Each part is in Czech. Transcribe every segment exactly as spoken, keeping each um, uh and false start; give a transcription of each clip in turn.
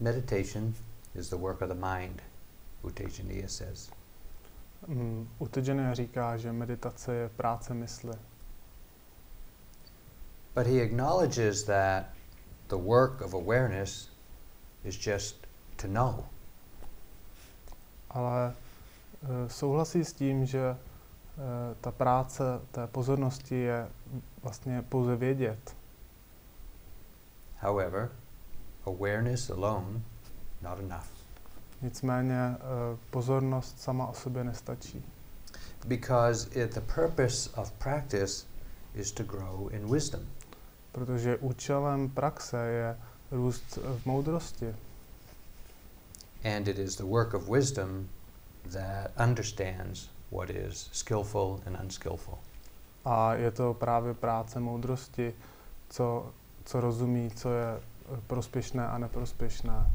meditation is the work of the mind, U Tejaniya says. Um, U Tejaniya říká, že meditace je práce mysli. But he acknowledges that the work of awareness is just to know. Ale uh, souhlasí s tím, že uh, ta práce té pozornosti je vlastně pouze vědět. However, awareness alone not enough. Nicméně uh, pozornost sama o sobě nestačí. Because it, the purpose of practice is to grow in wisdom. Protože účelem praxe je růst v moudrosti. And it is the work of wisdom that understands what is skillful and unskillful. A je to právě práce moudrosti, co, co rozumí, co je prospěšné a neprospěšné.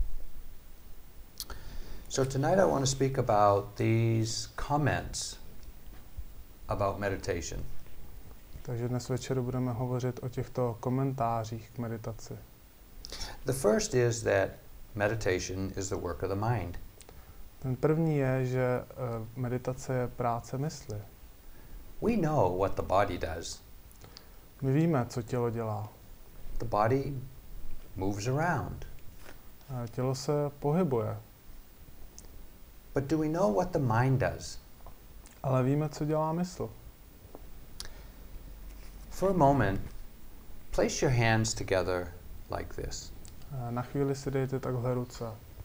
So tonight I want to speak about these comments about meditation. Takže dnes večer budeme hovořit o těchto komentářích k meditaci. The first is that meditation is the work of the mind. Ten první je, že uh, meditace je práce mysli. We know what the body does. My víme, co tělo dělá. The body moves around. Uh, tělo se pohybuje. But do we know what the mind does? Ale víme, co dělá mysl. For a moment, place your hands together like this. Uh, na chvíli si dejte takhle ruce.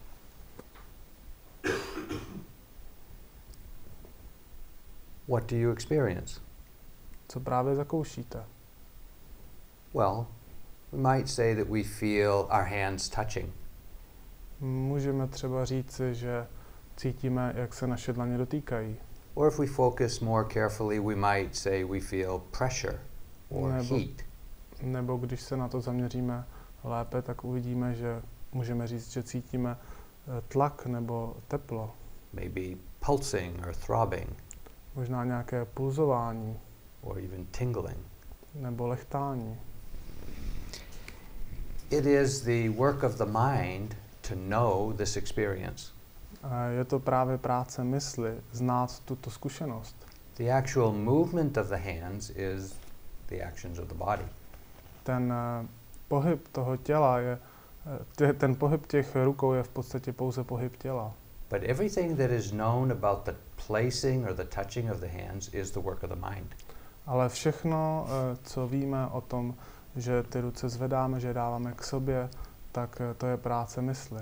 What do you experience? Co právě zakoušíte? Well, we might say that we feel our hands touching. Můžeme třeba říci, že cítíme, jak se naše dlaně dotýkají. Or if we focus more carefully, we might say we feel pressure or Nebo, heat. nebo když se na to zaměříme lépe, tak uvidíme, že můžeme říct, že cítíme tlak nebo teplo. Maybe pulsing or throbbing. Možná nějaké pulzování. Or even tingling. Nebo lechtání. It is the work of the mind to know this experience. A je to právě práce mysli, znát tuto zkušenost. The actual movement of the hands is the actions of the body. Ten uh, pohyb toho těla je, tě, ten pohyb těch rukou je v podstatě pouze pohyb těla. But everything that is known about the placing or the touching of the hands is the work of the mind. Ale všechno, uh, co víme o tom, že ty ruce zvedáme, že dáváme k sobě, tak uh, to je práce mysli.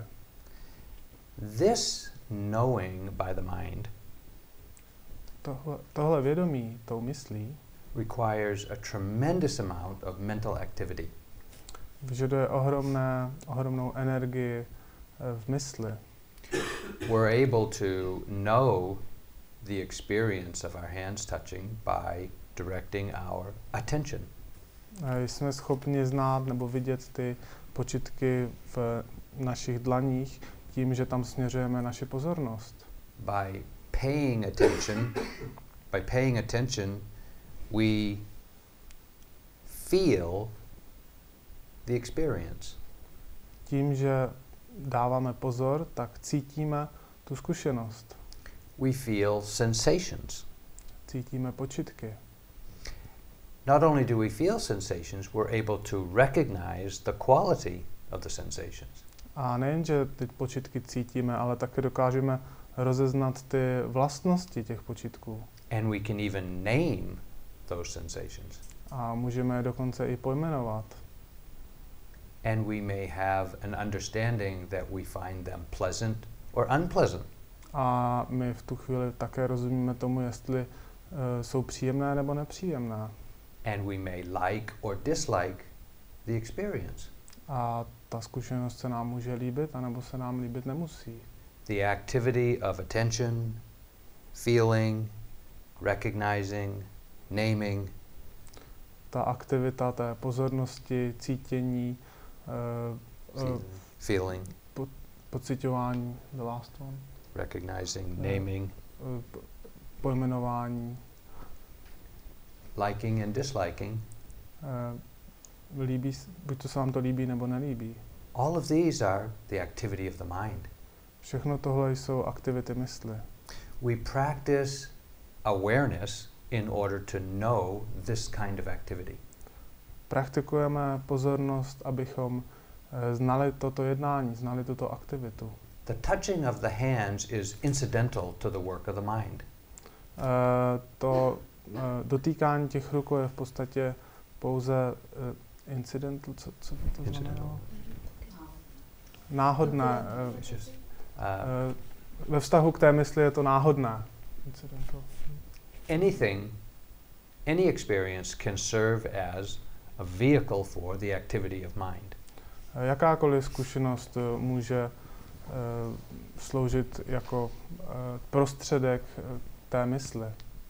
This knowing by the mind Tohle, tohle vědomí tou myslí requires a tremendous amount of mental activity. vyžaduje ohromné, ohromnou energii v mysli. We're able to know the experience of our hands touching by directing our attention. Jsme schopni znát nebo vidět ty počitky v našich dlaních tím, že tam směřujeme naši pozornost. By paying attention, by paying attention, we feel the experience. Tím, že dáváme pozor, tak cítíme tu zkušenost. We feel sensations. Cítíme počitky. Not only do we feel sensations, we're able to recognize the quality of the sensations. A nejenže ty počitky cítíme, ale také dokážeme rozeznat ty vlastnosti těch počitků. And we can even name those sensations. A můžeme je dokonce i pojmenovat. And we may have an understanding that we find them pleasant or unpleasant. A my v tu chvíli také rozumíme tomu, jestli uh, jsou příjemné nebo nepříjemné. And we may like or dislike the experience. A ta zkušenost se nám může líbit, anebo se nám líbit nemusí. The activity of attention, feeling, recognizing, naming. Ta aktivita té pozornosti, cítění, uh, uh, feeling, po, pociťování, the last one. Recognizing, uh, naming. Uh, pojmenování. Liking and disliking. Uh, líbí, buď to se vám to líbí, nebo nelíbí. All of these are the activity of the mind. Všechno tohle jsou aktivity mysli. We practice awareness in order to know this kind of activity. Praktikujeme pozornost, abychom eh, znali toto jednání, znali tuto aktivitu. The touching of the hands is incidental to the work of the mind. Uh, to uh, dotýkání těch rukou je v podstatě pouze uh, incidental, co, co to znamená? Náhodné. Uh, uh, ve vztahu k té mysli je to náhodné. Incidental. Anything, any experience can serve as a vehicle for the activity of mind. Uh, jakákoliv zkušenost uh, může uh, sloužit jako uh, prostředek uh, té mysli.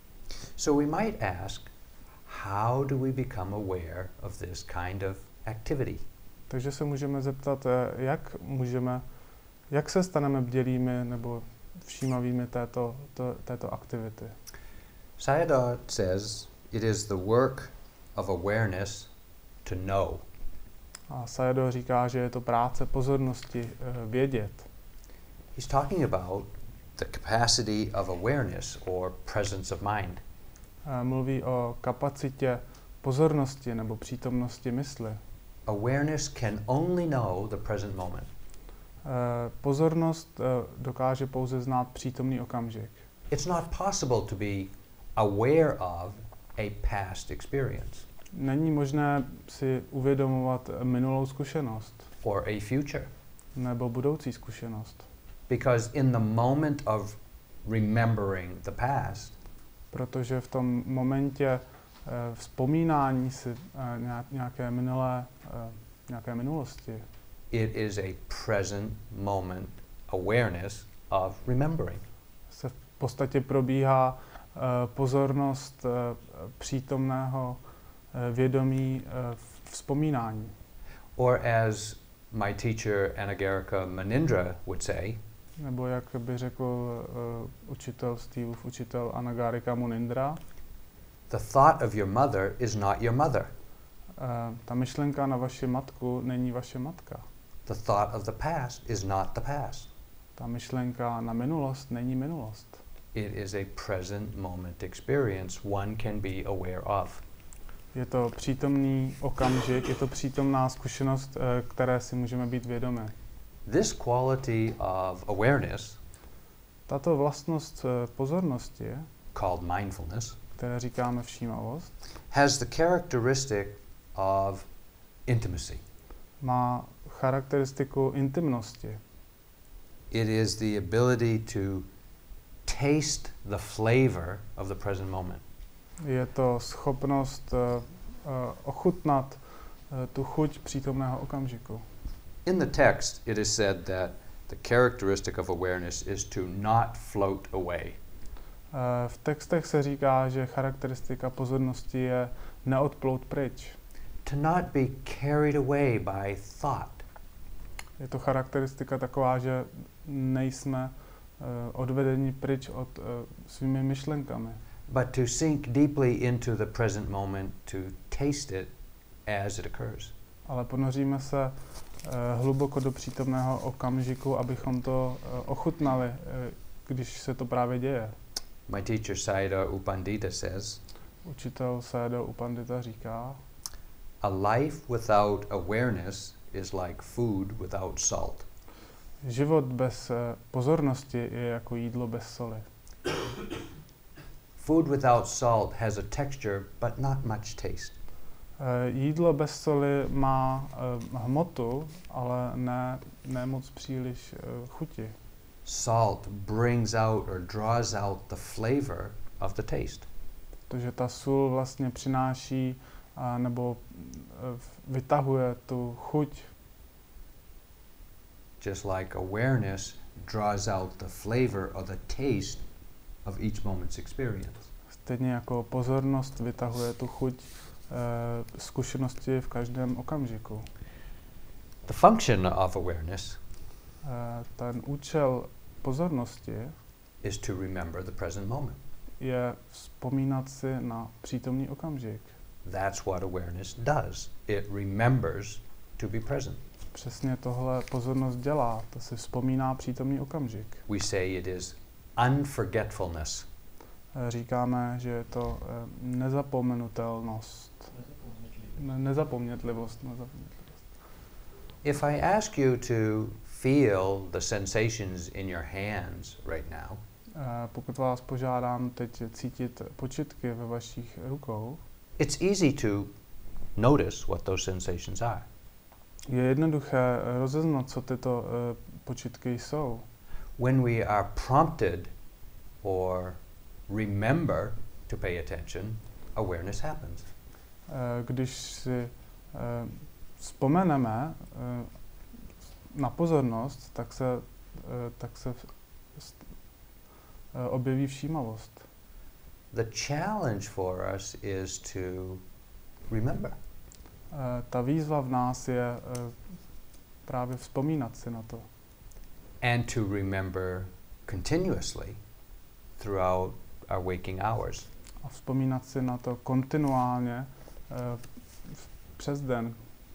So we might ask, how do we become aware of this kind of activity? Takže se můžeme zeptat, jak můžeme, jak se staneme bdělými nebo všímavými této, to, této aktivity. Sayadaw says it is the work of awareness to know. A Sayadaw říká, že je to práce pozornosti uh, vědět. He's talking about the capacity of awareness or presence of mind. Uh, mluví o kapacitě pozornosti nebo přítomnosti mysli. Awareness can only know the present moment. Uh, pozornost uh, dokáže pouze znát přítomný okamžik. It's not possible to be aware of a past experience Není možné si uvědomovat minulou zkušenost or a future, nebo budoucí zkušenost. because in the moment of remembering the past, Protože v tom momentě uh, vzpomínání si uh, nějaké minulé, uh, nějaké minulosti it is a present moment awareness of remembering. se v podstatě probíhá uh, pozornost uh, přítomného uh, vědomí uh, vzpomínání. Or as my teacher Anagarika Manindra would say, Nebo jak by řekl uh, učitel Steveův učitel Anagarika Munindra, the thought of your mother is not your mother. uh, ta myšlenka na vaši matku není vaše matka. The thought of the past is not the past. Ta myšlenka na minulost není minulost. It is a present moment experience one can be aware of. Je to přítomný okamžik, je to přítomná zkušenost, uh, které si můžeme být vědomi. This quality of awareness, Tato vlastnost uh, pozornosti, called mindfulness, které říkáme všímavost, has the characteristic of intimacy. má charakteristiku intimnosti. It is the ability to taste the flavor of the present moment. Je to schopnost uh, uh, ochutnat uh, tu chuť přítomného okamžiku. In the text, it is said that the characteristic of awareness is to not float away. Uh, v textech se říká, že charakteristika pozornosti je neodplout pryč. To not be carried away by thought. Je to charakteristika taková, že nejsme uh, odvedeni pryč od uh, svými myšlenkami, But to sink deeply into the present moment to taste it as it occurs. ale ponoříme se uh, hluboko do přítomného okamžiku, abychom to uh, ochutnali, uh, když se to právě děje. My teacher Sayadaw U Pandita says, Učitel Sayadaw U Pandita říká, a life without awareness is like food without salt. život bez uh, pozornosti je jako jídlo bez soli. Food without salt has a texture but not much taste. Uh, jídlo bez soli má uh, hmotu, ale ne, ne moc příliš uh, chuti. Salt brings out or draws out the flavor of the taste. Protože ta sůl vlastně přináší uh, nebo uh, vytahuje tu chuť. Just like awareness draws out the flavor or the taste of each moment's experience. Stejně jako pozornost vytahuje tu chuť uh, zkušenosti v každém okamžiku. The function of awareness Uh, ten účel pozornosti is to remember the present moment. je vzpomínat si na přítomný okamžik. That's what awareness does. It remembers to be present. přesně tohle pozornost dělá. To si vzpomíná přítomný okamžik. We say it is unforgetfulness. Eh, Říkáme, že je to eh, nezapomenutelnost. Ne- nezapomnětlivost. nezapomnětlivost. If I ask you to feel the sensations in your hands right now, Eh, Pokud vás požádám teď cítit počitky ve vašich rukou, it's easy to notice what those sensations are. je jednoduché rozeznat, co tyto eh, počitky jsou. When we are prompted or remember to pay attention, awareness happens. Eh, Když si eh, vzpomeneme eh, na pozornost, tak se, eh, tak se v- st- eh, objeví všímavost. The challenge for us is to remember. Eh, Ta výzva v nás je eh, právě vzpomínat si na to. And to remember continuously throughout our waking hours. A vzpomínat si na to kontinuálně eh, v- přes den.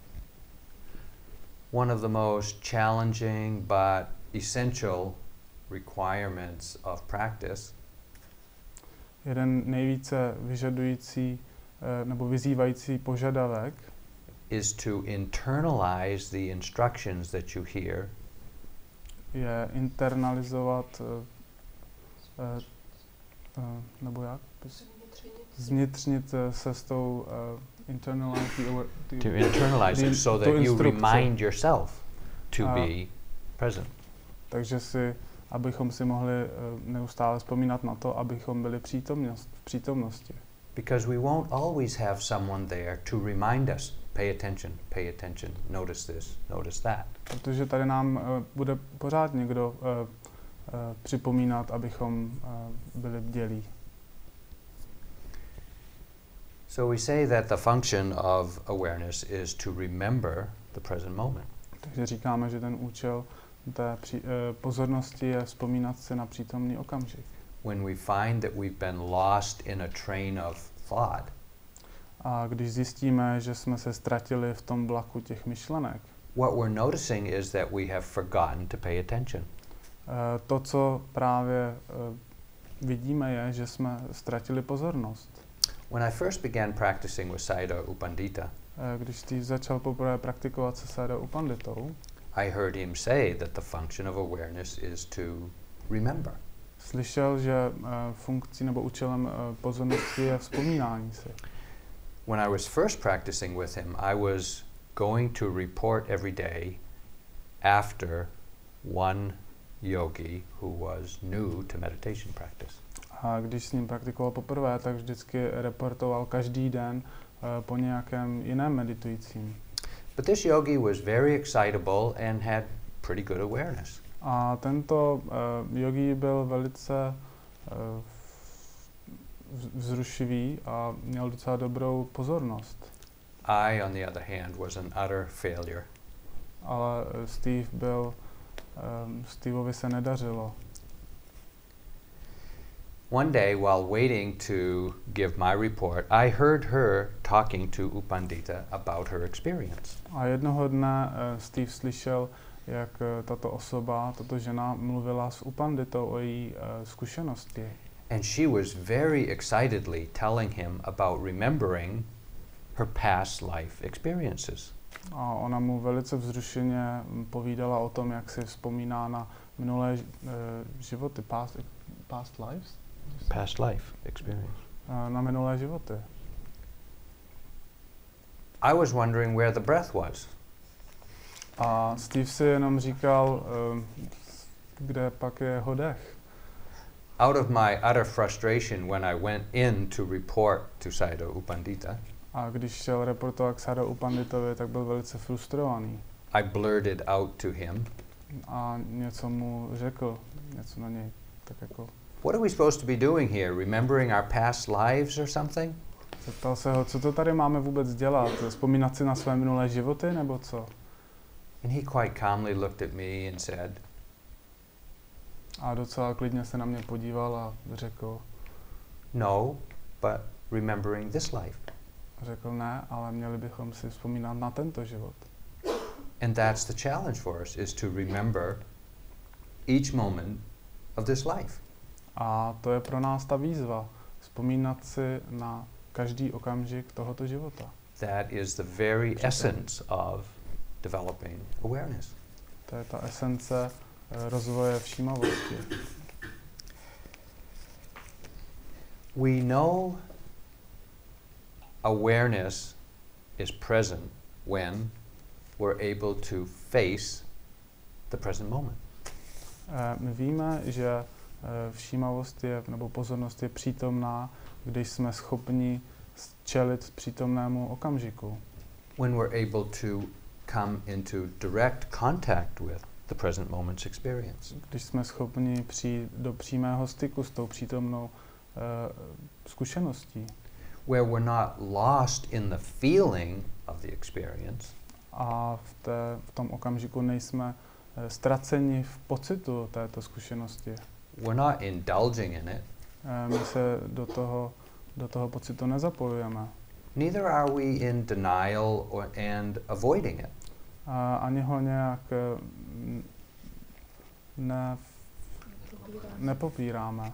One of the most challenging but essential requirements of practice Jeden nejvíce vyžadující eh, nebo vyzývající požadavek is to internalize the instructions that you hear je internalizovat eh, eh, eh, nebo jak? Zvnitřnit eh, se s tou uh, internalize the aware, the, to internalize the- it so tu that you instrukci. remind yourself to A- be present. Takže si, abychom si mohli uh, neustále vzpomínat na to, abychom byli přítomnost, v přítomnosti. Because we won't always have someone there to remind us, pay attention, pay attention, notice this, notice that. Protože tady nám uh, bude pořád někdo uh, uh, připomínat, abychom uh, byli bdělí. So we say that the function of awareness is to remember the present moment. Takže říkáme, že ten účel té při, uh, pozornosti je vzpomínat si na přítomný okamžik. When we find that we've been lost in a train of thought, A když zjistíme, že jsme se ztratili v tom vlaku těch myšlenek, what we're noticing is that we have forgotten to pay attention. uh, to, co právě uh, vidíme, je, že jsme ztratili pozornost. When I first began practicing with Sayadaw U Pandita, Uh, Když Steve začal poprvé praktikovat se Sayadaw U Panditou, I heard him say that the function of awareness is to remember. slyšel, že uh, funkcí nebo účelem uh, pozornosti je vzpomínání si. When I was first practicing with him, I was going to report every day after one yogi who was new to meditation practice. A když s ním praktikoval poprvé, tak vždycky reportoval každý den uh, po nějakém jiném meditujícím. But this yogi was very excitable and had pretty good awareness. A tento uh, yogi byl velice uh, vzrušivý a měl docela dobrou pozornost. I, on the other hand, was an utter failure. Ale uh, Steve byl, um, Steveovi se nedařilo. One day, while waiting to give my report, I heard her talking to U Pandita about her experience. A jednoho dne uh, Steve slyšel, jak uh, tato osoba, tato žena mluvila s U Panditou o její uh, zkušenosti. And she was very excitedly telling him about remembering her past life experiences. A ona mu velice vzrušeně mm, povídala o tom, jak si vzpomíná na minulé uh, životy, past, past lives? Past life experience. Uh, na minulé životy. I was wondering where the breath was. A Steve si jenom říkal, uh, kde pak je jeho dech. Out of my utter frustration when I went in to report to Sayadaw U Pandita, A když šel reportovat k Sayadaw U Panditovi, tak byl velice frustrovaný. I blurted out to him, A něco mu řekl, něco na něj, tak jako... what are we supposed to be doing here? Remembering our past lives or something? Zeptal se ho, co to tady máme vůbec dělat? Vzpomínat si na své minulé životy, nebo co? And he quite calmly looked at me and said, A docela klidně se na mě podíval a řekl, no, but remembering this life. řekl ne, ale měli bychom si vzpomínat na tento život. And that's the challenge for us, is to remember each moment of this life. A to je pro nás ta výzva, vzpomínat si na každý okamžik tohoto života. That is the very essence of developing awareness. To je ta esence uh, rozvoje všímavosti. We know awareness is present when we're able to face the present moment. Uh, my víme, že uh, všímavost je, nebo pozornost je přítomná, když jsme schopni čelit přítomnému okamžiku. When we're able to come into direct contact with the present moment's experience. Když jsme schopni přijít do přímého styku s tou přítomnou uh, zkušeností. Where we're not lost in the feeling of the experience. A v, té, v tom okamžiku nejsme uh, ztraceni v pocitu této zkušenosti. We're not indulging in it. Uh, my se do toho, do toho pocitu nezapojujeme. Neither are we in denial or, and avoiding it. A ani ho nějak uh, ne, nepopíráme.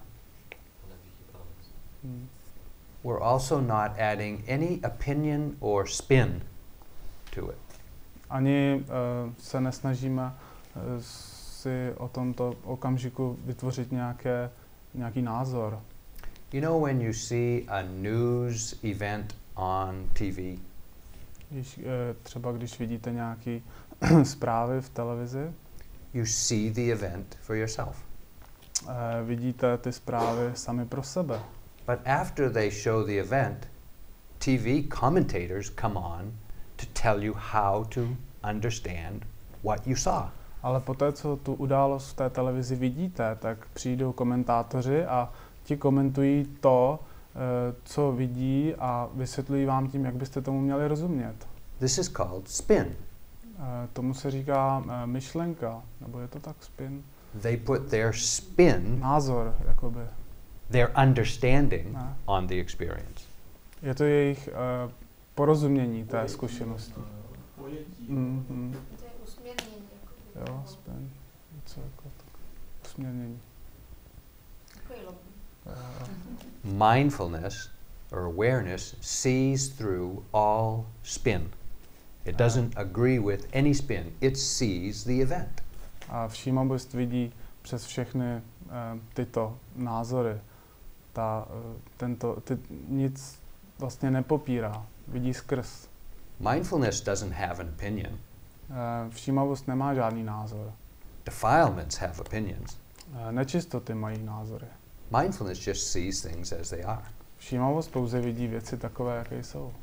Hmm. We're also not adding any opinion or spin to it. Ani uh, se nesnažíme uh, si o tomto okamžiku vytvořit nějaké, nějaký názor. You know when you see a news event on T V? Když, uh, třeba když vidíte nějaké zprávy v televizi, you see the event for yourself. Uh, vidíte ty zprávy sami pro sebe. But after they show the event, T V commentators come on to tell you how to understand what you saw. Ale poté, co tu událost v té televizi vidíte, tak přijdou komentátoři a ti komentují to, uh, co vidí a vysvětlují vám tím, jak byste tomu měli rozumět. This is called spin. Uh, tomu se říká uh, myšlenka, nebo je to tak spin? They put their spin, Názor, jakoby. their understanding Ne. on the experience. Je to jejich uh, porozumění té zkušenosti. Mm, mm. To je usměrnění. Jako Jo, spin. Něco jako tak. Usměrnění. takový lobby. Uh, Mindfulness or awareness sees through all spin. It doesn't agree with any spin. It sees the event. a všímavost vidí přes všechny uh, tyto názory. Ta, uh, tento, ty, nic vlastně nepopírá. Vidí skrz. Mindfulness doesn't have an opinion. Uh, všímavost nemá žádný názor. Defilements have opinions. Uh, nečistoty mají názory. Mindfulness just sees things as they are. Všímavost pouze vidí věci takové, jaké jsou.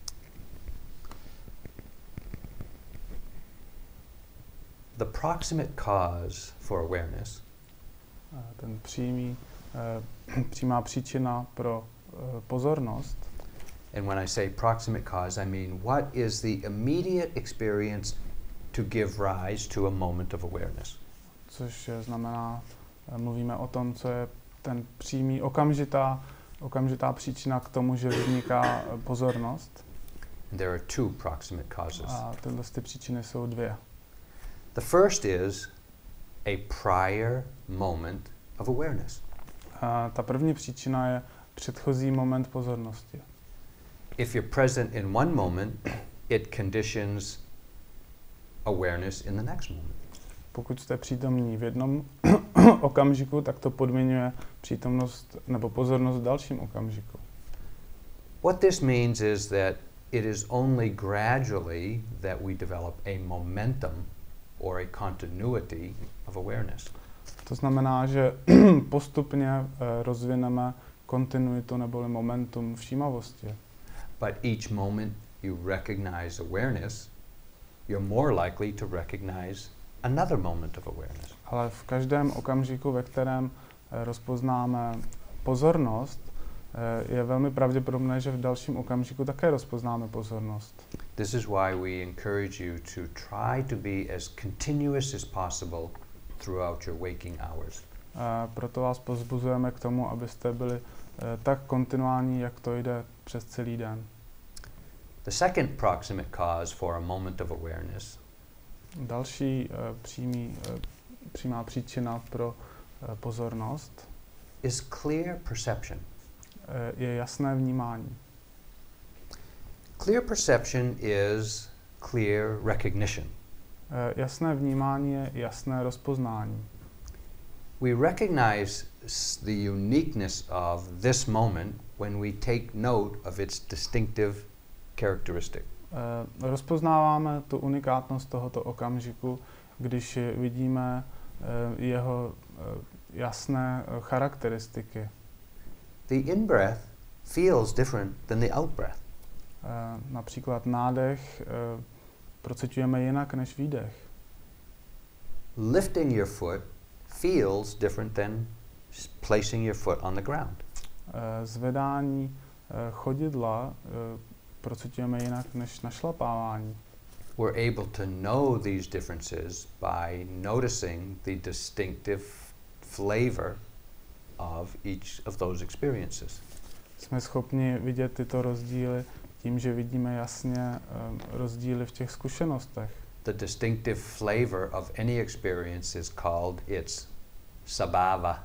The proximate cause for awareness Uh, ten přímý, uh, přímá příčina pro uh, pozornost. And when I say proximate cause, I mean what is the immediate experience to give rise to a moment of awareness. Což znamená, uh, mluvíme o tom, co je ten přímý, okamžitá, okamžitá příčina k tomu, že vzniká uh, pozornost. And there are two proximate causes. A tyhle ty příčiny jsou dvě. The first is a prior moment of awareness. A ta první příčina je předchozí moment pozornosti. If you're present in one moment, it conditions awareness in the next moment. Pokud jste přítomní v jednom okamžiku, tak to podmiňuje přítomnost nebo pozornost v dalším okamžiku. What this means is that it is only gradually that we develop a momentum or a continuity of awareness. To znamená, že postupně uh, rozvineme kontinuitu neboli momentum všímavosti. But each moment you recognize awareness, you're more likely to recognize another moment of awareness. Ale v každém okamžiku, ve kterém uh, rozpoznáme pozornost, uh, je velmi pravděpodobné, že v dalším okamžiku také rozpoznáme pozornost. This is why we encourage you to try to be as continuous as possible throughout your waking hours. Uh, proto vás povzbuzujeme k tomu, abyste byli uh, tak kontinuální, jak to jde přes celý den. The second proximate cause for a moment of awareness Další uh, přímý, uh, přímá příčina pro uh, pozornost is clear perception. uh, je jasné vnímání. Clear perception is clear recognition. Uh, jasné vnímání je jasné rozpoznání. We recognize s- the uniqueness of this moment when we take note of its distinctive characteristic. Uh, rozpoznáváme tu unikátnost tohoto okamžiku, když vidíme uh, jeho uh, jasné uh, charakteristiky. The in-breath feels different than the out-breath. Uh, například nádech uh, procitujeme jinak než výdech. Lifting your foot feels different than s- placing your foot on the ground. Uh, zvedání uh, chodidla uh, procitujeme jinak než našlapávání. We're able to know these differences by noticing the distinctive flavor of each of those experiences. Jsme schopni vidět tyto rozdíly tím, že vidíme jasně um, rozdíly v těch zkušenostech. The distinctive flavor of any experience is called its sabhava.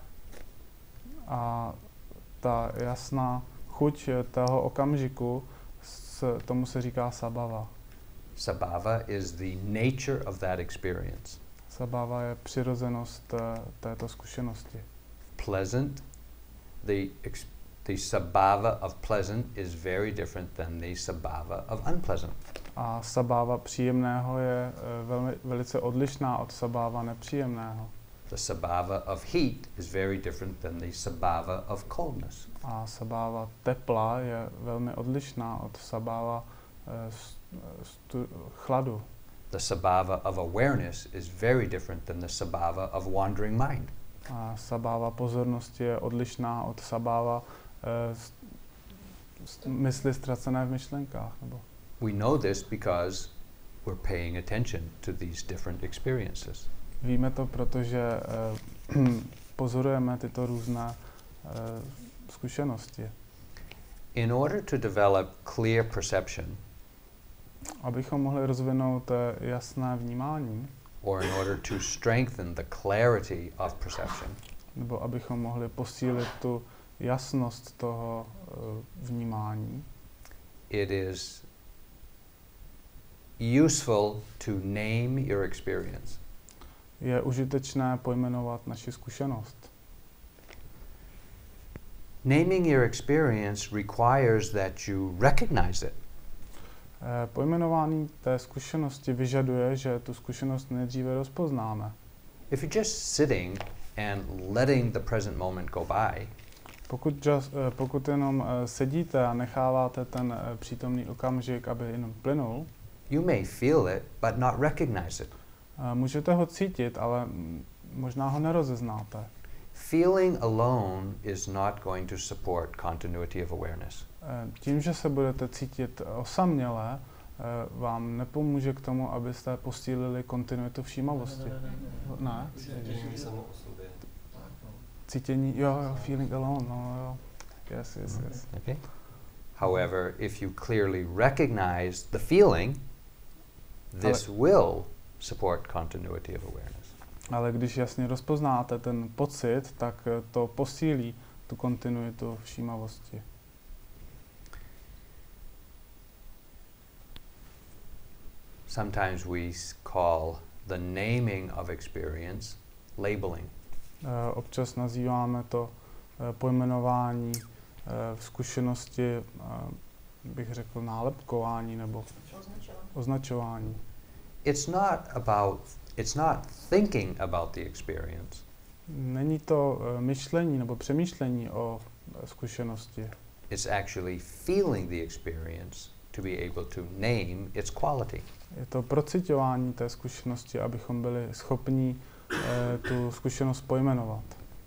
A ta jasná chuť toho okamžiku, s, tomu se říká sabhava. Sabhava is the nature of that experience. Sabhava je přirozenost uh, této zkušenosti. Pleasant, the ex- the sabhava of pleasant is very different than the sabhava of unpleasant. A sabhava příjemného je uh, velmi, velice odlišná od sabhava nepříjemného. The sabhava of heat is very different than the sabhava of coldness. A sabhava tepla je velmi odlišná od sabhava uh, stu, chladu. The sabhava of awareness is very different than the sabhava of wandering mind. A sabhava pozornosti je odlišná od sabhava uh, st, st, mysli ztracené v myšlenkách. Nebo. We know this because we're paying attention to these different experiences. Víme to, protože uh, pozorujeme tyto různé uh, zkušenosti. In order to develop clear perception, Abychom mohli rozvinout uh, jasné vnímání, or in order to strengthen the clarity of perception, nebo abychom mohli posílit tu jasnost toho uh, vnímání, it is useful to name your experience. je užitečné pojmenovat naši zkušenost. Naming your experience requires that you recognize it. Eh, pojmenování té zkušenosti vyžaduje, že tu zkušenost nejdříve rozpoznáme. If you're just sitting and letting the present moment go by, Pokud, just, eh, pokud jenom eh, sedíte a necháváte ten eh, přítomný okamžik, aby jenom plynul, you may feel it but not recognize it. eh, můžete ho cítit, ale mm, možná ho nerozeznáte. Feeling alone is not going to support continuity of awareness. Eh, tím, že se budete cítit osaměle, eh, vám nepomůže k tomu, abyste posílili kontinuitu všímavosti. Ne? Cítění, jo, jo, feeling alone, no, jo. Yes, yes, yes. Okay? However, if you clearly recognize the feeling, this will support continuity of awareness. Ale když jasně rozpoznáte ten pocit, tak eh, to posílí tu kontinuitu všímavosti. Sometimes we s- call the naming of experience labeling. Eh, občas nazýváme to eh, pojmenování eh, v zkušenosti, eh, bych řekl, nálepkování nebo označování. It's not about it's not thinking about the experience. Není to eh, myšlení nebo přemýšlení o eh, zkušenosti. It's actually feeling the experience to be able to name its quality. Je to prociťování té zkušenosti, abychom byli schopni eh, tu zkušenost pojmenovat.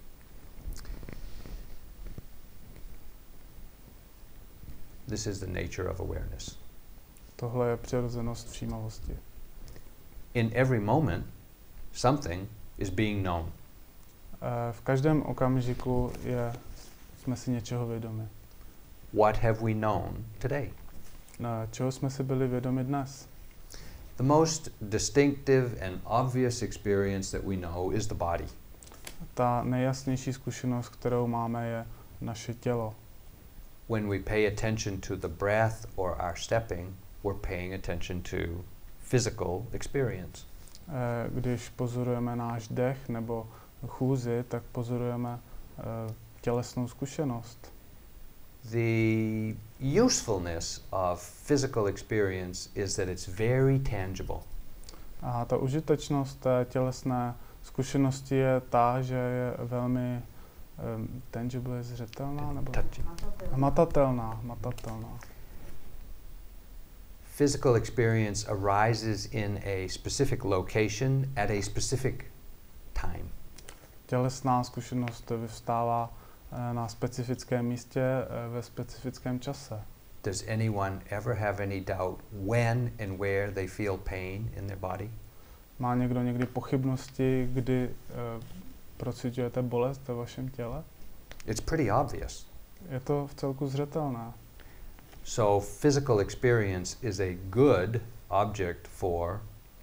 This is the nature of awareness. Tohle je přirozenost všímavosti. In every moment, something is being known. Eh, v každém okamžiku je, jsme si něčeho vědomi. What have we known today? Eh, čeho jsme si byli vědomi dnes? The The most distinctive and obvious experience that we know is the body. Ta nejjasnější zkušenost, kterou máme, je naše tělo. When we pay attention to the breath or our stepping, we're paying attention to physical experience. Eh, Když pozorujeme náš dech nebo chůzi, tak pozorujeme eh, tělesnou zkušenost. The usefulness of physical experience is that it's very tangible. A ta užitečnost té tělesné zkušenosti je ta, že je velmi um, tangible, je zřetelná nebo Touching. matatelná, matatelná. Physical experience arises in a specific location at a specific time. Tělesná zkušenost vyvstává eh, na specifickém místě eh, ve specifickém čase. Does anyone ever have any doubt when and where they feel pain in their body? Má někdo někdy pochybnosti, kdy uh, procitujete bolest ve vašem těle? It's pretty obvious. Je to v celku zřetelné. So physical experience is a good object for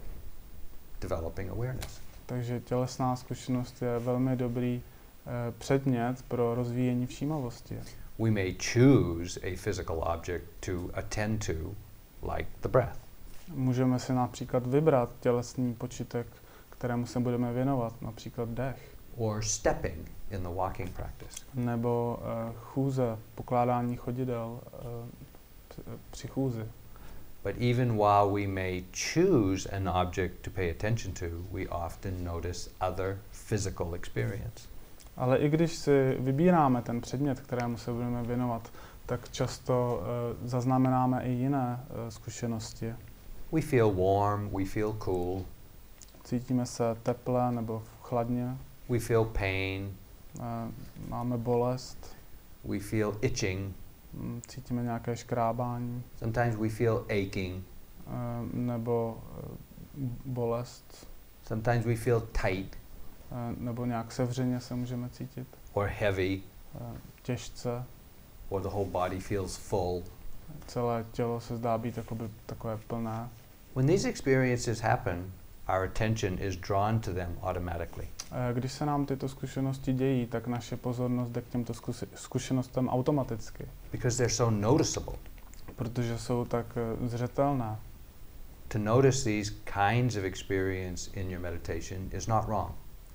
developing awareness. Takže tělesná zkušenost je velmi dobrý uh, předmět pro rozvíjení všímavosti. We may choose a physical object to attend to, like the breath. Můžeme si například vybrat tělesný počítek, kterému se budeme věnovat, například dech, Or stepping in the walking practice. nebo uh, chůze, pokládání chodidel uh, při chůzi. But even while we may choose an object to pay attention to, we often notice other physical experience. Ale i když si vybíráme ten předmět, kterému se budeme věnovat, tak často uh, zaznamenáme i jiné uh, zkušenosti. We feel warm, we feel cool, Cítíme se teple nebo chladně, we feel pain, uh, máme bolest, we feel itching, mm, cítíme nějaké škrábání sometimes we feel aching, uh, nebo uh, bolest, sometimes we feel tight uh, nebo nějak sevřeně se můžeme cítit, or heavy, uh, těžce, or the whole body feels full. celé tělo se zdá být jakoby takové plné. When these experiences happen, our attention is drawn to them automatically. Uh, když se nám tyto zkušenosti dějí, tak naše pozornost jde k těmto zkusi- zkušenostem automaticky, Because they're so noticeable. protože jsou tak uh, zřetelné. To notice these kinds of experience in your meditation is not wrong.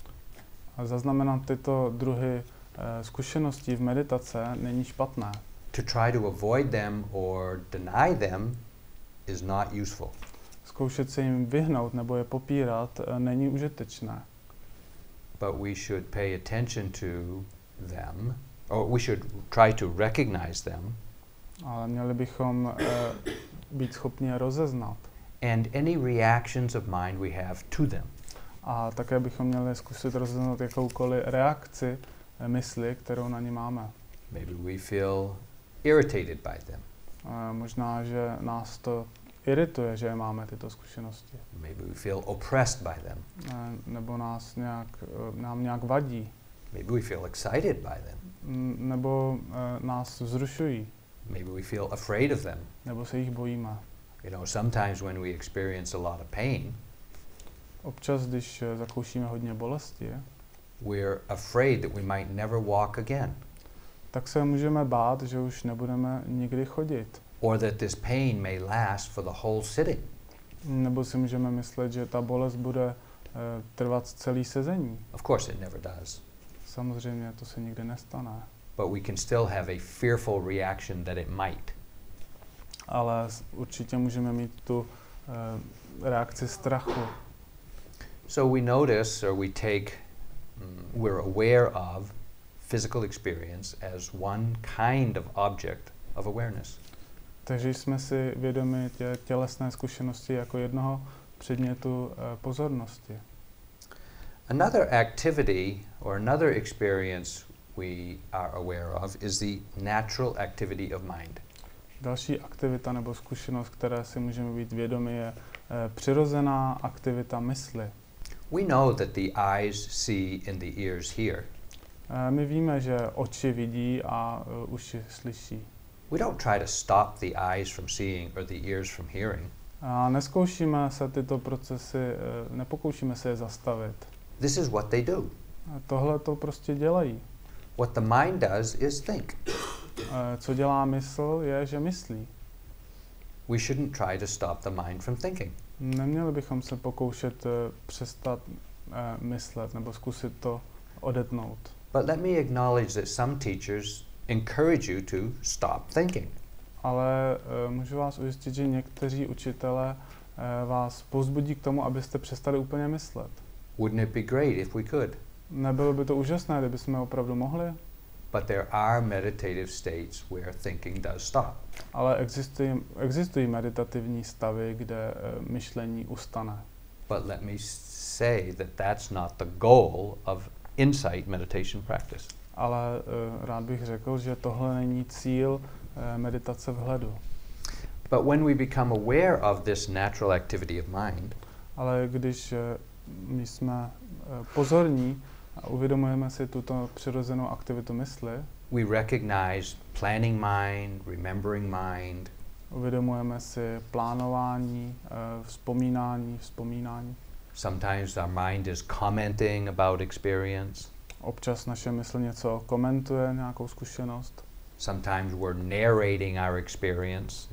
A zaznamenat tyto druhy uh, zkušeností v meditace není špatné. To try to avoid them or deny them is not useful. Zkoušet se jim vyhnout nebo je popírat uh, není užitečné. But we should pay attention to them, or we should try to recognize them, Ale měli bychom uh, být schopni je rozeznat. and any reactions of mind we have to them. A také bychom měli zkusit rozeznat jakoukoliv reakci uh, mysli, kterou na ně máme. Maybe we feel irritated by them. Uh, možná, že nás to irituje, že máme tyto zkušenosti. Maybe we feel oppressed by them. Uh, nebo nás nějak, uh, nám nějak vadí. Maybe we feel excited by them. M- nebo uh, nás vzrušují. Maybe we feel afraid of them. Nebo se jich bojíme. You know, sometimes when we experience a lot of pain, Občas, když uh, zakoušíme hodně bolesti, we're afraid that we might never walk again, tak se můžeme bát, že už nebudeme nikdy chodit. or that this pain may last for the whole sitting. Nebo si můžeme myslet, že ta bolest bude uh, trvat celý sezení. Of course, it never does. Samozřejmě to se nikdy nestane. But we can still have a fearful reaction that it might. Ale s- určitě můžeme mít tu uh, reakci strachu. So we notice, or we take, mm, we're aware of physical experience as one kind of object of awareness. Takže jsme si vědomi tě, tělesné zkušenosti jako jednoho předmětu uh, pozornosti. Another activity or another experience we are aware of is the natural activity of mind. Další aktivita nebo zkušenost, které si můžeme být vědomi, je uh, přirozená aktivita mysli. We know that the eyes see and the ears hear. Uh, my víme, že oči vidí a uh, uši slyší. We don't try to stop the eyes from seeing or the ears from hearing. A neskoušíme se tyto procesy, nepokoušíme se je zastavit. This is what they do. A tohle to prostě dělají. What the mind does is think. Co dělá mysl, je, že myslí. We shouldn't try to stop the mind from thinking. Neměli bychom se pokoušet přestat myslet nebo zkusit to odetnout. But let me acknowledge that some teachers encourage you to stop thinking. Ale uh, můžu vás ujistit, že někteří učitelé uh, vás povzbudí k tomu, abyste přestali úplně myslet. Wouldn't it be great if we could? Nebylo by to úžasné, kdybychom opravdu mohli? But there are meditative states where thinking does stop. Ale existují, existují meditativní stavy, kde uh, myšlení ustane. But let me say that that's not the goal of insight meditation practice. Ale uh, rád bych řekl, že tohle není cíl uh, meditace vhledu. But when we become aware of this natural activity of mind, ale když uh, my jsme uh, pozorní a uvědomujeme si tuto přirozenou aktivitu mysli, we recognize planning mind, remembering mind, uvědomujeme si plánování, uh, vzpomínání, vzpomínání. Sometimes our mind is commenting about experience. Občas naše mysl něco komentuje, nějakou zkušenost. Sometimes we're narrating our experience,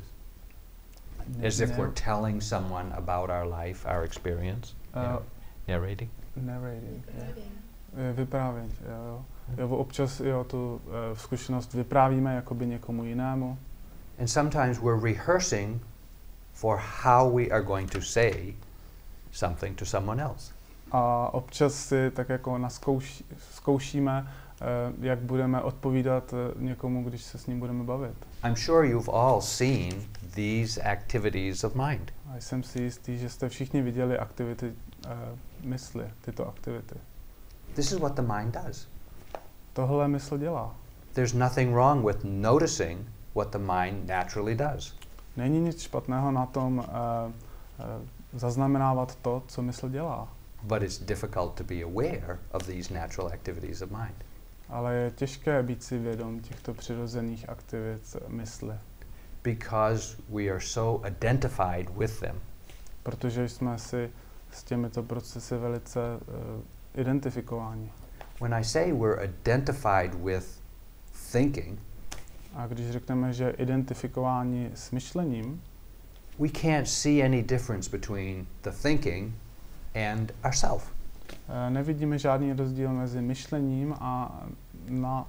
as if we're telling someone about our life, our experience. Uh, narrating? Narrating, yeah. Vyprávění, jo. jo. Občas jo, tu uh, zkušenost vyprávíme jakoby někomu jinému. And sometimes we're rehearsing for how we are going to say something to someone else. A občas si tak jako naskouší, zkoušíme, uh, jak budeme odpovídat uh, někomu, když se s ním budeme bavit. I'm sure you've all seen these activities of mind. A jsem si jistý, že jste všichni viděli aktivity uh, mysli, tyto aktivity. This is what the mind does. Tohle mysl dělá. There's nothing wrong with noticing what the mind naturally does. Není nic špatného na tom uh, uh, zaznamenávat to, co mysl dělá. But it's difficult to be aware of these natural activities of mind. Ale je těžké být si vědom těchto přirozených aktivit mysli. Because we are so identified with them. Protože jsme si s těmito procesy velice uh, identifikováni. When I say we're identified with thinking, a když řekneme, že identifikováni s myšlením, we can't see any difference between the thinking and ourself. Uh, nevidíme žádný rozdíl mezi myšlením a, na,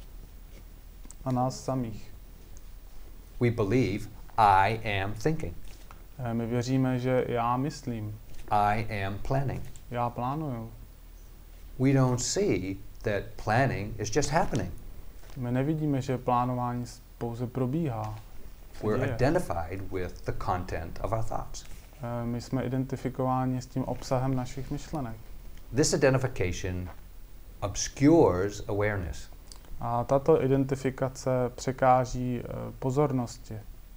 a nás samých. We believe I am thinking. Uh, my věříme, že já myslím. I am planning. Já plánuju. We don't see that planning is just happening. My nevidíme, že plánování pouze probíhá. We're identified with the content of our thoughts. Uh, my jsme identifikováni s tím obsahem našich myšlenek. This identification obscures awareness. A tato identifikace překáží uh, pozornosti.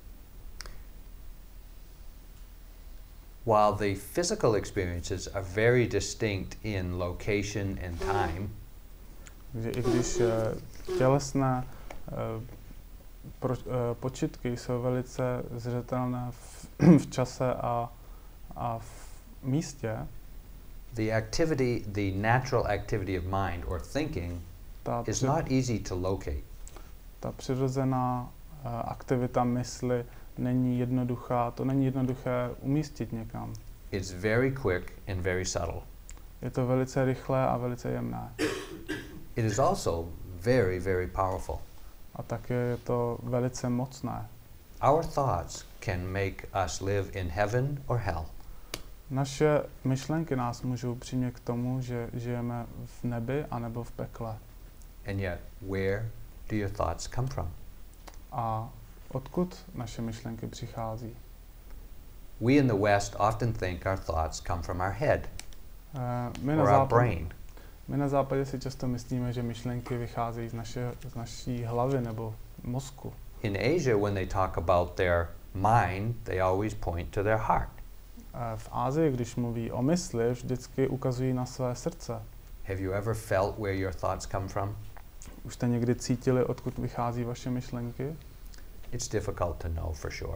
While the physical experiences are very distinct in location and time, že i když uh, tělesné uh, pro, uh, počitky jsou velice zřetelné v, v čase a, a v místě, the activity, the natural activity of mind or thinking is při, not easy to locate. Ta přirozená uh, aktivita mysli není jednoduchá, to není jednoduché umístit někam. It's very quick and very subtle. Je to velice rychlé a velice jemné. It is also very, very powerful. A také je to velice mocné. Our thoughts can make us live in heaven or hell. Naše myšlenky nás můžou přimět k tomu, že žijeme v nebi anebo v pekle. And yet, where do your thoughts come from? A odkud naše myšlenky přichází? We in the West often think our thoughts come from our head Uh, my, na or our západ, brain. my na západě si často myslíme, že myšlenky vycházejí z, naše, z naší hlavy nebo mozku. In Asia, when they talk about their mind, they always point to their heart. Uh, v Asii, když mluví o mysli, vždycky ukazují na své srdce. Have you ever felt where your thoughts come from? Už jste někdy cítili, odkud vychází vaše myšlenky? It's difficult to know for sure.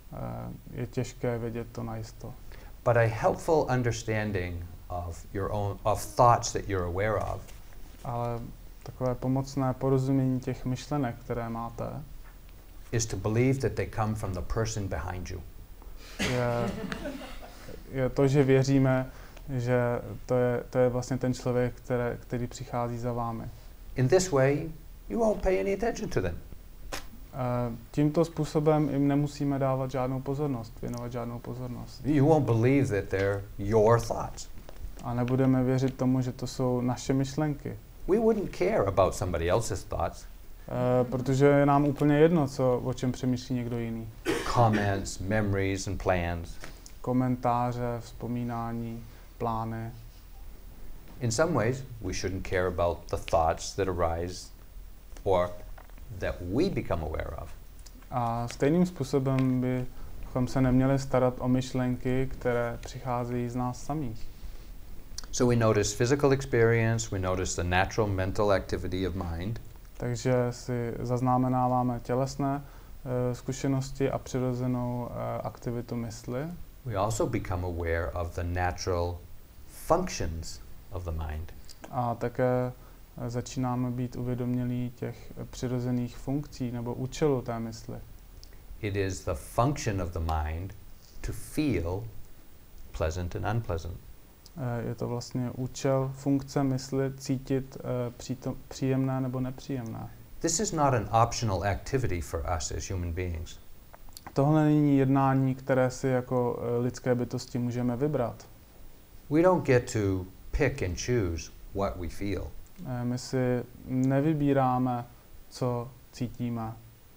je těžké vědět to najisto. But a helpful understanding of your own of thoughts that you're aware of Ale takové pomocné porozumění těch myšlenek, které máte, is to believe that they come from the person behind you. je, je to, že věříme, že to je, to je vlastně ten člověk, které, který přichází za vámi. In this way, you won't pay any attention to them. Uh, tímto způsobem jim nemusíme dávat žádnou pozornost, věnovat žádnou pozornost. You won't believe that they're your thoughts. A nebudeme věřit tomu, že to jsou naše myšlenky. We wouldn't care about somebody else's thoughts. Uh, protože je nám úplně jedno, co, o čem přemýšlí někdo jiný. Comments, memories and plans. Komentáře, vzpomínání, plány. In some ways, we shouldn't care about the thoughts that arise or that we become aware of. A stejným způsobem bychom se neměli starat o myšlenky, které přicházejí z nás samých. So we notice physical experience, we notice the natural mental activity of mind. Takže si zaznamenáváme tělesné uh, zkušenosti a přirozenou uh, aktivitu mysli. We also become aware of the natural functions of the mind. A také uh, začínáme být uvědomělí těch uh, přirozených funkcí nebo účelu té mysli. It is the function of the mind to feel pleasant and unpleasant. Uh, je to vlastně účel, funkce mysli cítit uh, přítom, příjemné nebo nepříjemné. This is not an optional activity for us as human beings. Tohle není jednání, které si jako uh, lidské bytosti můžeme vybrat. We don't get to pick and choose what we feel. Uh, my si nevybíráme, co cítíme.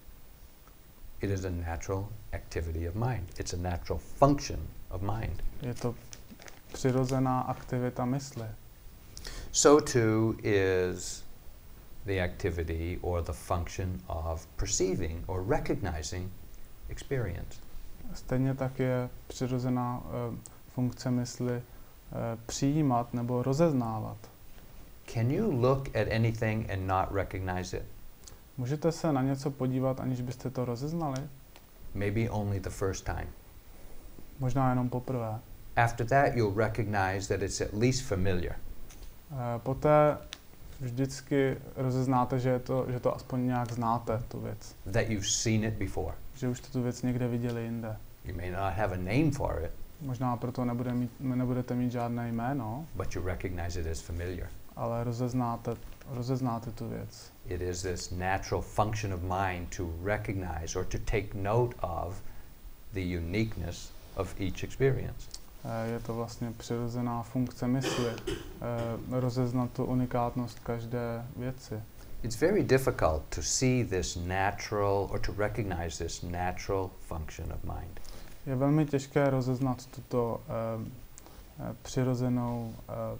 It is a natural activity of mind. It's a natural function of mind. Je to přirozená aktivita mysli. So too is the activity or the function of perceiving or recognizing experience. Stejně tak je přirozená uh, funkce mysli uh, přijímat nebo rozeznávat. Can you look at anything and not recognize it? Můžete se na něco podívat, aniž byste to rozeznali? Maybe only the first time. Možná jenom poprvé. After that, you'll recognize that it's at least familiar. Uh, poté vždycky rozeznáte, že, je to, že to aspoň nějak znáte, tu věc. That you've seen it before. Že už jste tu věc někde viděli jinde. You may not have a name for it, Možná proto nebude mít, nebudete mít žádné jméno, but you recognize it as familiar. ale rozeznáte, rozeznáte tu věc. It is this natural function of mind to recognize or to take note of the uniqueness of each experience. Je to vlastně přirozená funkce mysli, rozeznat tu unikátnost každé věci. It's very difficult to see this natural or to recognize this natural function of mind. Je velmi těžké rozeznat tuto uh, uh, přirozenou uh,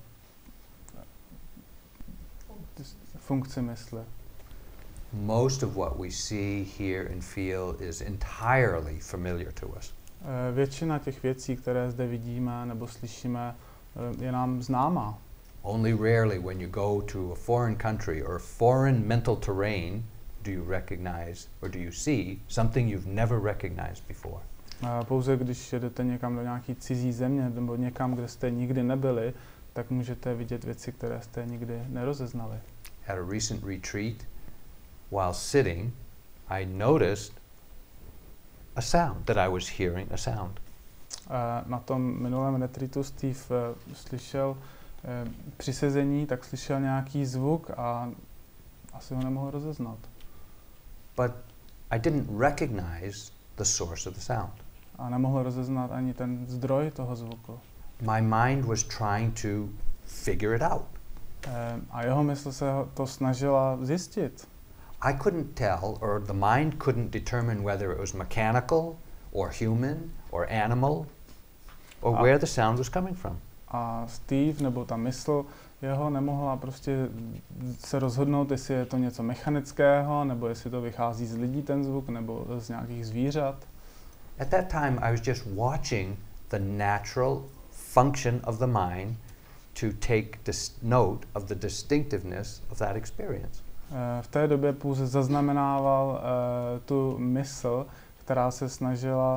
funkci mysli. Most of what we see, hear and feel is entirely familiar to us. Uh, většina těch věcí, které zde vidíme nebo slyšíme, uh, je nám známá. Only rarely when you go to a foreign country or foreign mental terrain do you recognize or do you see something you've never recognized before. Uh, pouze když jdete někam do nějaké cizí země nebo někam, kde jste nikdy nebyli, tak můžete vidět věci, které jste nikdy nerozeznali. At a recent retreat, while sitting, I noticed a sound, that I was hearing a sound. Uh, na tom minulém retreatu Steve uh, slyšel uh, při sezení, tak slyšel nějaký zvuk a asi ho nemohl rozeznat. But I didn't recognize the source of the sound. A nemohl rozeznat ani ten zdroj toho zvuku. My mind was trying to figure it out. Uh, a jeho mysl se to snažila zjistit. I couldn't tell, or the mind couldn't determine whether it was mechanical, or human, or animal, or a, where the sound was coming from. A Steve, nebo ta mysl jeho, nemohla prostě se rozhodnout, jestli je to něco mechanického, nebo jestli to vychází z lidí ten zvuk, nebo z nějakých zvířat. At that time, I was just watching the natural function of the mind to take dis- note of the distinctiveness of that experience. V té době pouze zaznamenával uh, tu mysl, která se snažila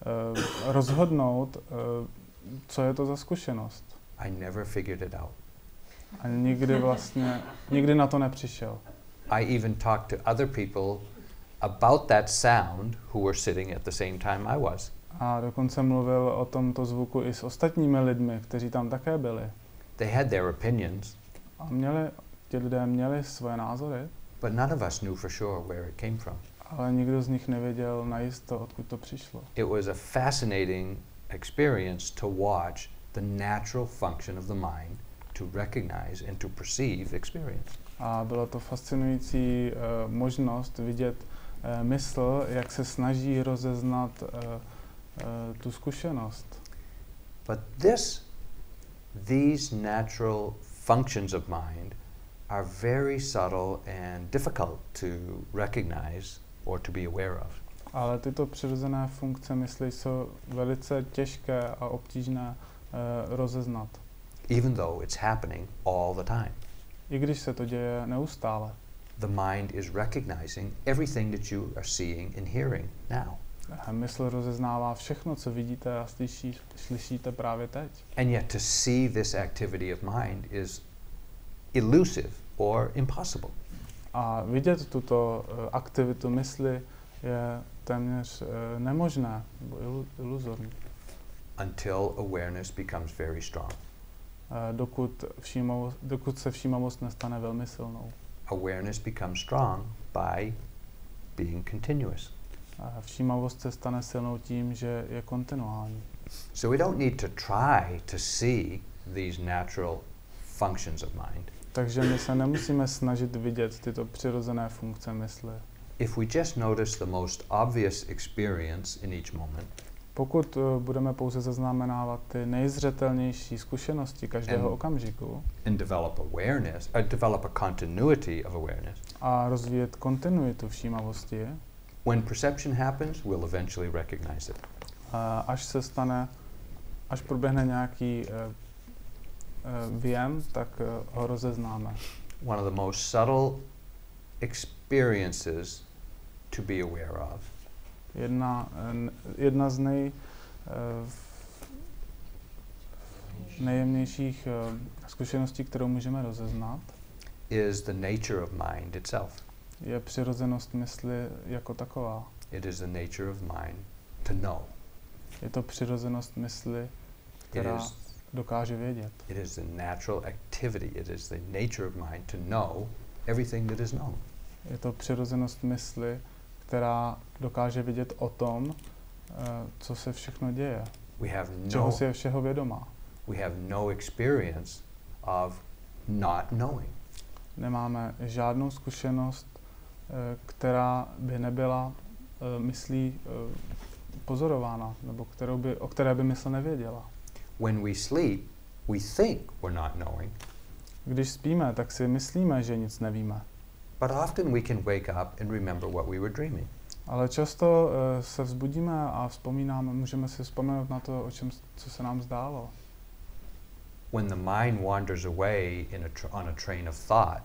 uh, rozhodnout, uh, co je to za zkušenost. I never figured it out. A nikdy vlastně, nikdy na to nepřišel. I even talked to other people about that sound who were sitting at the same time I was. A dokonce mluvil o tomto zvuku i s ostatními lidmi, kteří tam také byli. They had their opinions, A měli, ti lidé měli svoje názory, but none of us knew for sure where it came from. ale nikdo z nich nevěděl najisto, odkud to přišlo. It was a fascinating experience to watch the natural function of the mind to recognize and to perceive experience. A bylo to fascinující uh, možnost vidět uh, mysl, jak se snaží rozeznat uh, uh, tu zkušenost. But this, these natural functions of mind are very subtle and difficult to recognize or to be aware of. Ale tyto přirozené funkce mysli jsou velice těžké a obtížné uh, rozeznat. Even though it's happening all the time. I když se to děje neustále. The mind is recognizing everything that you are seeing and hearing now. Mysl rozeznává všechno, co vidíte a slyší, slyšíte právě teď. And yet to see this activity of mind is elusive or impossible. A vidět tuto uh, aktivitu mysli je téměř uh, nemožné, nebo ilu, iluzorní. Until awareness becomes very strong. Uh, dokud, všímavost, dokud se všímavost nestane velmi silnou. Awareness becomes strong by being continuous. Uh, všímavost se stane silnou tím, že je kontinuální. So we don't need to try to see these natural functions of mind. Takže my se nemusíme snažit vidět tyto přirozené funkce mysli. If we just notice the most obvious experience in each moment, pokud uh, budeme pouze zaznamenávat ty nejzřetelnější zkušenosti každého And- okamžiku and develop awareness, or develop a continuity of awareness, a rozvíjet kontinuitu všímavosti, when perception happens, we'll eventually recognize it. a až se stane, až proběhne nějaký uh, uh, věm, tak uh, ho rozeznáme. One of the most subtle experiences to be aware of Jedna, uh, jedna z nej, uh, nejjemnějších uh, zkušeností, kterou můžeme rozeznat, is the nature of mind itself. je přirozenost mysli jako taková. It is the nature of mind to know. Je to přirozenost mysli, It která is, dokáže vědět. it is the natural activity. It is the nature of mind to know everything that is known. Je to přirozenost mysli, která dokáže vědět o tom, uh, co se všechno děje, We have čeho no, si je všeho vědomá. we have no experience of not knowing. Nemáme žádnou zkušenost, uh, která by nebyla uh, myslí uh, pozorována, nebo kterou by, o které by mysl nevěděla. When we sleep, we think we're not knowing, Když spíme, tak si myslíme, že nic nevíme. but often we can wake up and remember what we were dreaming. Ale často uh, se vzbudíme a vzpomínáme, můžeme si vzpomenout na to, o čem, s- co se nám zdálo. When the mind wanders away in a tr- on a train of thought,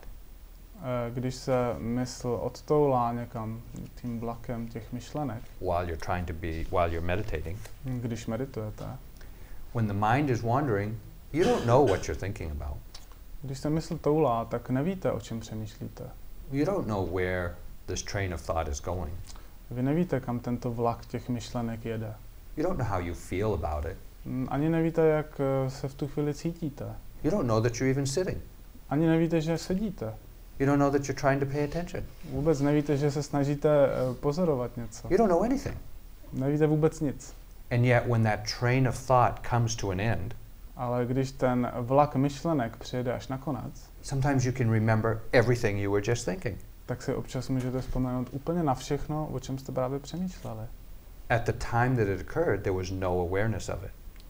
Uh, když se mysl odtoulá někam tím vlakem těch myšlenek, while you're trying to be, while you're meditating, když meditujete, when the mind is wandering, you don't know what you're thinking about. když se mysl toulá, tak nevíte, o čem přemýšlíte. You don't know where this train of thought is going. Vy nevíte, kam tento vlak těch myšlenek jede. You don't know how you feel about it. Mm, Ani nevíte, jak uh, se v tu chvíli cítíte. You don't know that you're even sitting. Ani nevíte, že sedíte. You don't know that you're trying to pay attention. Vůbec nevíte, že se snažíte uh, pozorovat něco. You don't know anything. Nevíte vůbec nic. And yet when that train of thought comes to an end, Ale když ten vlak myšlenek přijede až na konec, sometimes you can remember everything you were just thinking. tak si občas můžete vzpomenout úplně na všechno, o čem jste právě přemýšleli. At the time that it occurred, there was no awareness of it.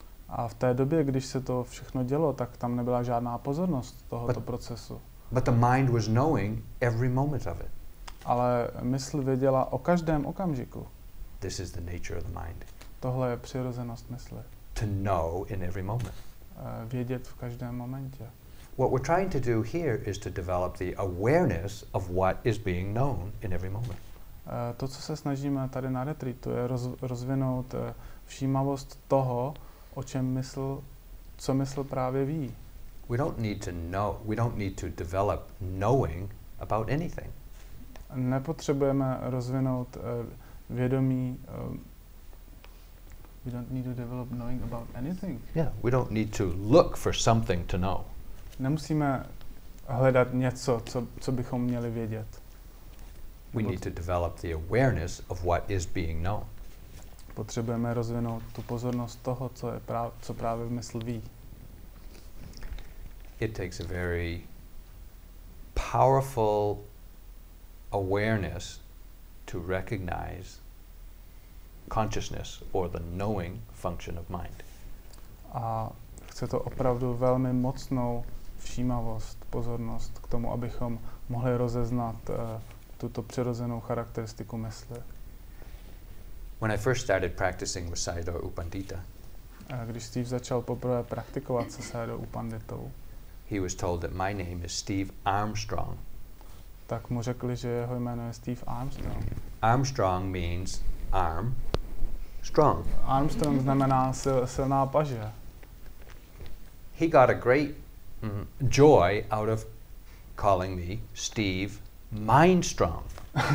A v té době, když se to všechno dělo, tak tam nebyla žádná pozornost tohoto But- procesu. But the mind was knowing every moment of it. Ale mysl věděla o každém okamžiku. This is the nature of the mind. Tohle je přirozenost mysli. To know in every moment. Eh, Vědět v každém momentě. What we're trying to do here is to develop the awareness of what is being known in every moment. To, co se snažíme tady na retreatu, je roz, rozvinout všímavost toho, o čem mysl, co mysl právě ví. We don't need to know, we don't need to develop knowing about anything. Nepotřebujeme rozvinout uh, vědomí. Uh, we don't need to develop knowing about anything. Yeah, we don't need to look for something to know. Nemusíme hledat něco, co, co bychom měli vědět. We need to develop the awareness of what is being known. Potřebujeme rozvinout tu pozornost toho, co, je práv, co právě mysl ví. It takes a very powerful awareness to recognize consciousness or the knowing function of mind. A chce to opravdu velmi mocnou všímavost, pozornost k tomu, abychom mohli rozeznat uh, tuto přirozenou charakteristiku mysli. When I first started practicing with Sayadaw U Pandita, A když Steve začal poprvé praktikovat se Sayadaw U Panditou, he was told that my name is Steve Armstrong. tak mu řekli, že jeho jméno je Steve Armstrong. Armstrong means arm, strong. Armstrong znamená sil, silná paže. He got a great mm, joy out of calling me Steve Mindstrong.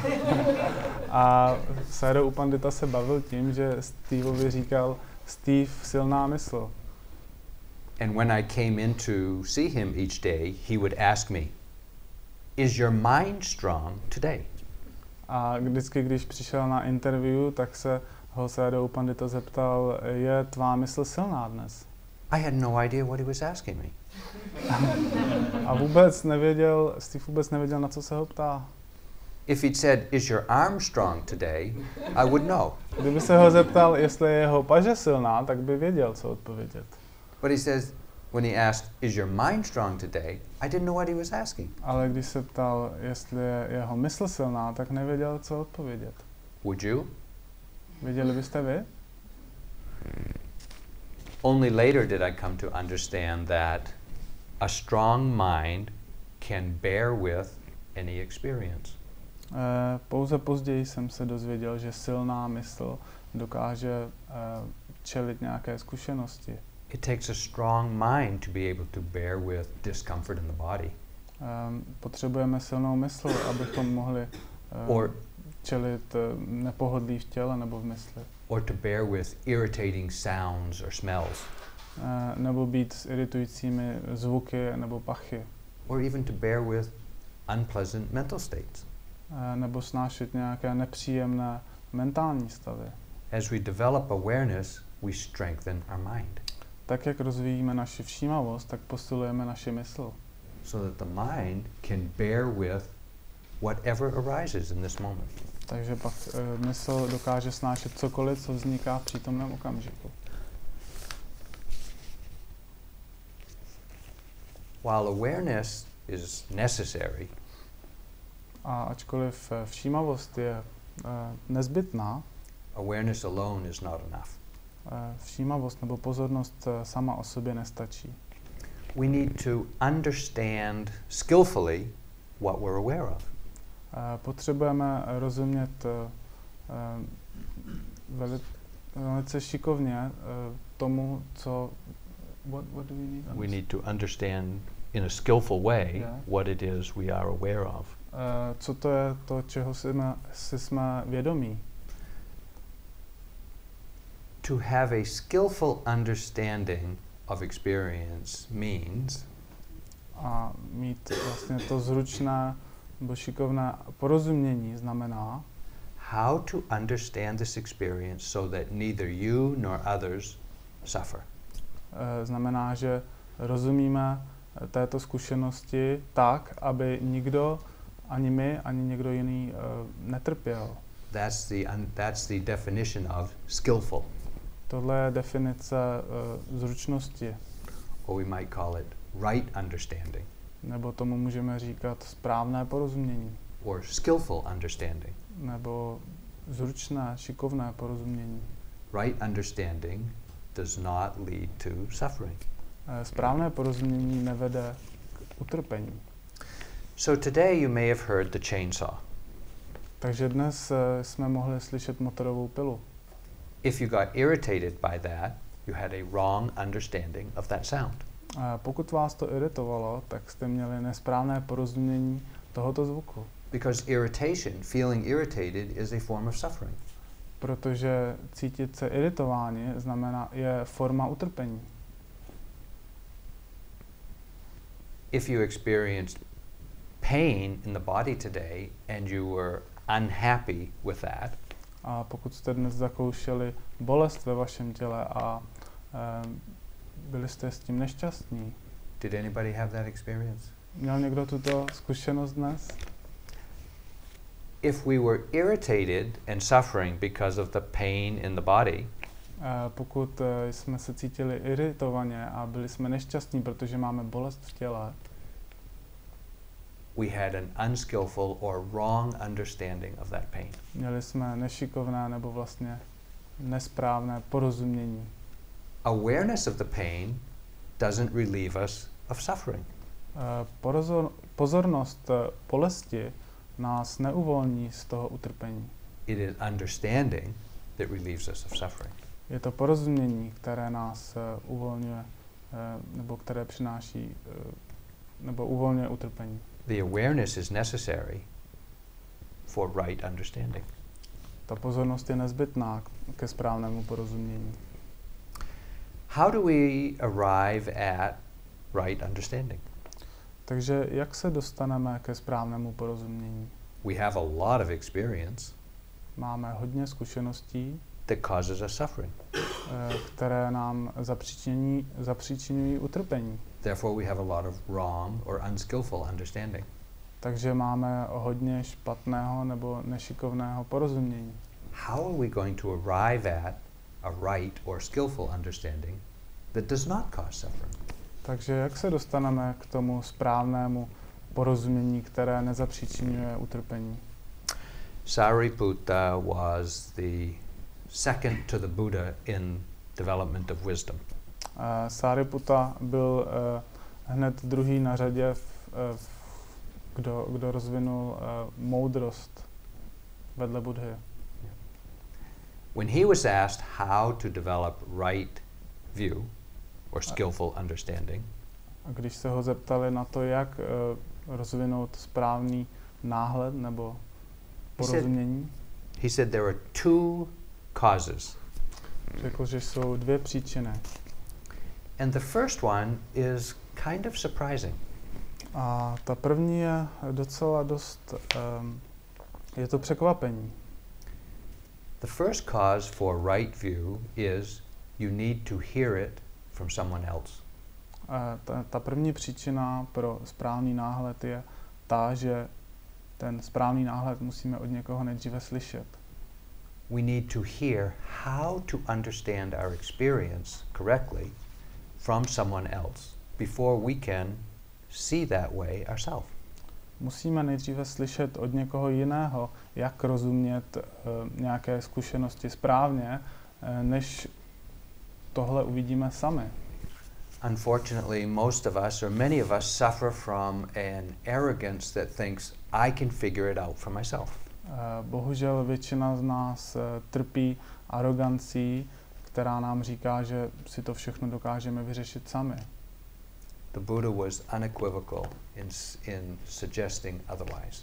A Sayadaw U Pandita se bavil tím, že Steveovi říkal Steve silná mysl. And when I came in to see him each day, he would ask me, "Is your mind strong today?" A vždycky, když přišel na interview, tak se ho Sayadaw U Pandita zeptal, je tvá mysl silná dnes? I had no idea what he was asking me. A vůbec nevěděl, Steve vůbec nevěděl, na co se ho ptá. If he'd said, "Is your arm strong today?" I would know. Kdyby se ho zeptal, jestli je jeho paže silná, tak by věděl, co odpovědět. But he says, when he asked, "Is your mind strong today?" I didn't know what he was asking. Ale když se ptal, jestli je jeho mysl silná, tak nevěděl, co odpovědět. Would you? Věděli byste vy? Only later did I come to understand that a strong mind can bear with any experience. Uh, pouze později jsem se dozvěděl, že silná mysl dokáže uh, čelit nějaké zkušenosti. It takes a strong mind to be able to bear with discomfort in the body. Um, potřebujeme silnou mysl, abychom mohli uh, Or čelit uh, nepohodlí v těle nebo v mysli. or to bear with irritating sounds or smells. Uh, nebo být s iritujícími zvuky nebo pachy. Or even to bear with unpleasant mental states. Uh, nebo snášet nějaké nepříjemné mentální stavy. As we develop awareness, we strengthen our mind. Tak, jak rozvíjíme naši všímavost, tak posilujeme naši mysl. So that the mind can bear with whatever arises in this moment. Takže pak uh, mysl dokáže snášet cokoliv, co vzniká v přítomném okamžiku. While awareness is necessary, A ačkoliv uh, všímavost je uh, nezbytná, awareness alone is not enough. uh, všímavost nebo pozornost uh, sama o sobě nestačí. We need to understand skillfully what we're aware of. Uh, potřebujeme rozumět uh, uh, veli, velice šikovně uh, tomu, co... What, what do we need? We need to understand in a skillful way Yeah. what it is we are aware of. Uh, co to je to, čeho jsme, si jsme vědomí? To have a skillful understanding of experience means A mít vlastně to zručné nebo šikovné porozumění znamená how to understand this experience so that neither you nor others suffer. uh, znamená, že rozumíme této zkušenosti tak, aby nikdo, ani my, ani někdo jiný uh, netrpěl. That's the un- that's the definition of skillful, Tohle je definice uh, zručnosti, or we might call it right understanding, nebo tomu můžeme říkat správné porozumění, or skillful understanding. nebo zručné, šikovné porozumění. Right understanding does not lead to suffering. Uh, správné porozumění nevede k utrpení. So today you may have heard the chainsaw. Takže dnes uh, jsme mohli slyšet motorovou pilu. If you got irritated by that, you had a wrong understanding of that sound. Uh, pokud vás to iritovalo, tak jste měli nesprávné porozumění tohoto zvuku. Because irritation, feeling irritated, is a form of suffering. Protože cítit se iritováni znamená, je forma utrpení. If you experienced pain in the body today and you were unhappy with that, A pokud jste dnes zakoušeli bolest ve vašem těle a um, byli jste s tím nešťastní. did anybody have that experience? Měl někdo tuto zkušenost dnes? If we were irritated and suffering because of the pain in the body, Uh, pokud uh, jsme se cítili iritovaně a byli jsme nešťastní, protože máme bolest v těle, we had an unskillful or wrong understanding of that pain. měli jsme nešikovné nebo vlastně nesprávné porozumění. Awareness of the pain doesn't relieve us of suffering. Uh, porozor, pozornost uh, bolesti nás neuvolní z toho utrpení. It is understanding that relieves us of suffering. Je to porozumění, které nás uh, uvolňuje, uh, nebo které přináší, uh, nebo uvolňuje utrpení. The awareness is necessary for right understanding. Ta pozornost je nezbytná k- ke správnému porozumění. How do we arrive at right understanding? Takže jak se dostaneme ke správnému porozumění? We have a lot of experience Máme hodně zkušeností, that causes us suffering. eh, které nám zapříčiní, zapříčinují utrpení. Therefore, we have a lot of wrong or unskillful understanding. Takže máme hodně špatného nebo nešikovného porozumění. How are we going to arrive at a right or skillful understanding that does not cause suffering? Takže jak se dostaneme k tomu správnému porozumění, které nezapříčinuje utrpení? Sariputta was the second to the Buddha in development of wisdom. Uh, Sariputta byl uh, hned druhý na řadě, v, uh, v, kdo, kdo rozvinul uh, moudrost vedle Buddhy. When he was asked how to develop right view or skillful understanding, A když se ho zeptali na to, jak uh, rozvinout správný náhled nebo porozumění, he said there are two causes. řekl, že jsou dvě příčiny. And the first one is kind of surprising. A ta první je docela dost, um, je to překvapení. The first cause for right view is you need to hear it from someone else. Uh, ta, ta první příčina pro správný náhled je ta, že ten správný náhled musíme od někoho nejdříve slyšet. We need to hear how to understand our experience correctly from someone else before we can see that way ourselves. Musíme nejdříve slyšet od někoho jiného, jak rozumět uh, nějaké zkušenosti správně, uh, než tohle uvidíme sami. Unfortunately, most of us, or many of us, suffer from an arrogance that thinks I can figure it out for myself. Uh, bohužel většina z nás uh, trpí arogancí, která nám říká, že si to všechno dokážeme vyřešit sami. The Buddha was unequivocal in, s- in suggesting otherwise.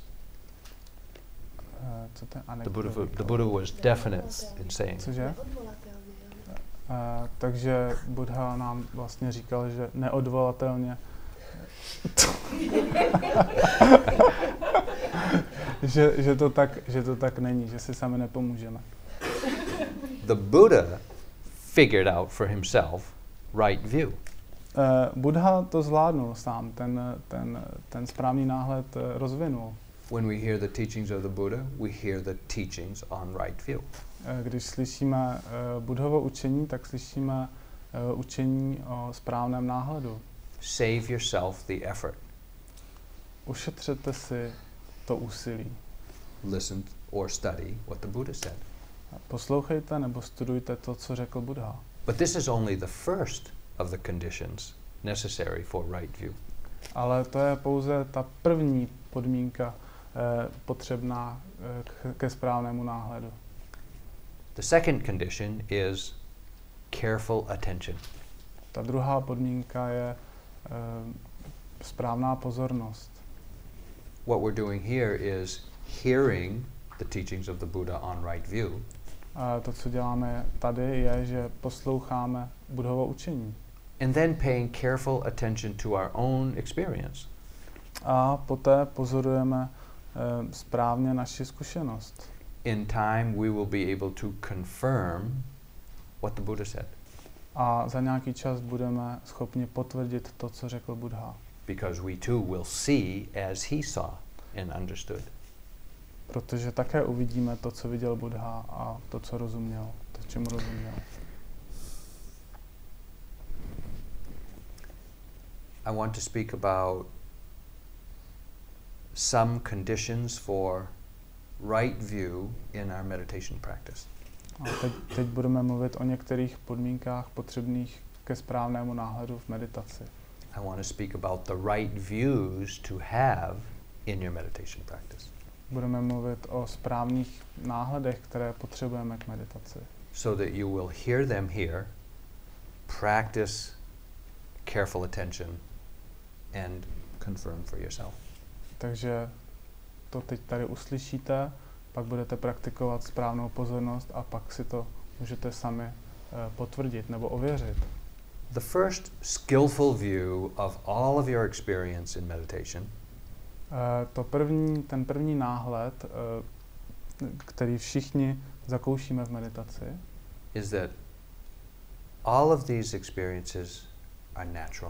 Uh, co to je The Buddha, unequivocal? the Buddha was definite in saying, Cože? Neodvolatelný, jo. Uh, takže Buddha nám vlastně říkal, že neodvolatelně že, že, to tak, že to tak není, že si sami nepomůžeme. the Buddha figured out for himself right view. Uh, Buddha to zvládnul sám, ten, ten, ten správný náhled uh, rozvinul. When we hear the teachings of the Buddha, we hear the teachings on right view. Uh, když slyšíme uh, Buddhovo učení, tak slyšíme uh, učení o správném náhledu. Save yourself the effort. Ušetřete si to úsilí. Listen or study what the Buddha said. Poslouchejte nebo studujte to, co řekl Buddha. But this is only the first of the conditions necessary for right view. Ale to je pouze ta první podmínka potřebná k, ke správnému náhledu. The second condition is careful attention. Ta druhá podmínka je správná pozornost. What we're doing here is hearing the teachings of the Buddha on right view. A to, co děláme tady, je, že posloucháme Buddhovo učení. And then paying careful attention to our own experience. A poté pozorujeme uh, správně naši zkušenost. In time we will be able to confirm what the Buddha said. A za nějaký čas budeme schopni potvrdit to, co řekl Buddha. Because we too will see as he saw and understood. Protože také uvidíme to, co viděl Buddha a to, co rozuměl, to, čemu rozuměl. I want to speak about some conditions for right view in our meditation practice. A teď, teď budeme mluvit o některých podmínkách potřebných ke správnému náhledu v meditaci. I want to speak about the right views to have in your meditation practice. Budeme mluvit o správných náhledech, které potřebujeme k meditaci. So that you will hear them here, practice careful attention, and confirm for yourself. Takže to teď tady uslyšíte, pak budete praktikovat správnou pozornost a pak si to můžete sami uh, potvrdit nebo ověřit. The first skillful view of all of your experience in meditation uh, to první, ten první náhled, uh, který všichni zakoušíme v meditaci, is that all of these experiences are natural.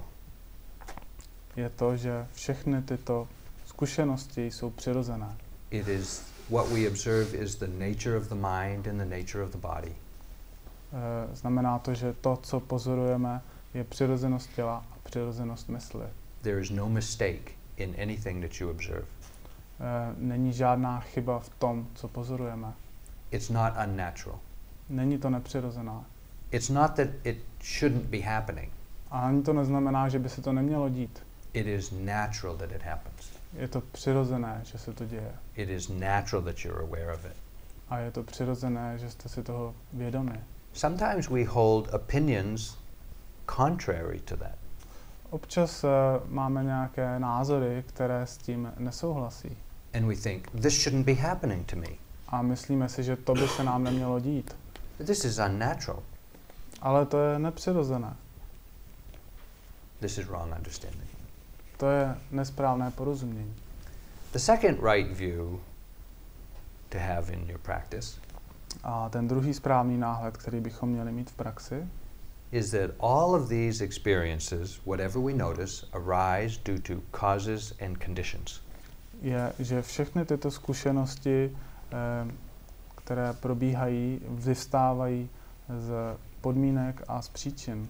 Je to, že všechny tyto zkušenosti jsou přirozené. It is what we observe is the nature of the mind and the nature of the body. Uh, znamená to, že to, co pozorujeme, je přirozenost těla a přirozenost mysli. There is no mistake in anything that you observe. Uh, není žádná chyba v tom, co pozorujeme. It's not unnatural. Není to nepřirozené. It's not that it shouldn't be happening. A ani to neznamená, že by se to nemělo dít. It is natural that it happens. Je to přirozené, že se to děje. It is natural that you're aware of it. A je to přirozené, že jste si toho vědomi. Sometimes we hold opinions contrary to that. Občas uh, máme nějaké názory, které s tím nesouhlasí. And we think, this shouldn't be happening to me. A myslíme si, že to by se nám nemělo dít. This is unnatural. Ale to je nepřirozené. This is wrong understanding. To je nesprávné porozumění. The second right view to have in your practice A ten druhý správný náhled, který bychom měli mít v praxi, is that all of these experiences, whatever we notice, arise due to causes and conditions. je, že všechny tyto zkušenosti, eh, které probíhají, vyvstávají z podmínek a z příčin.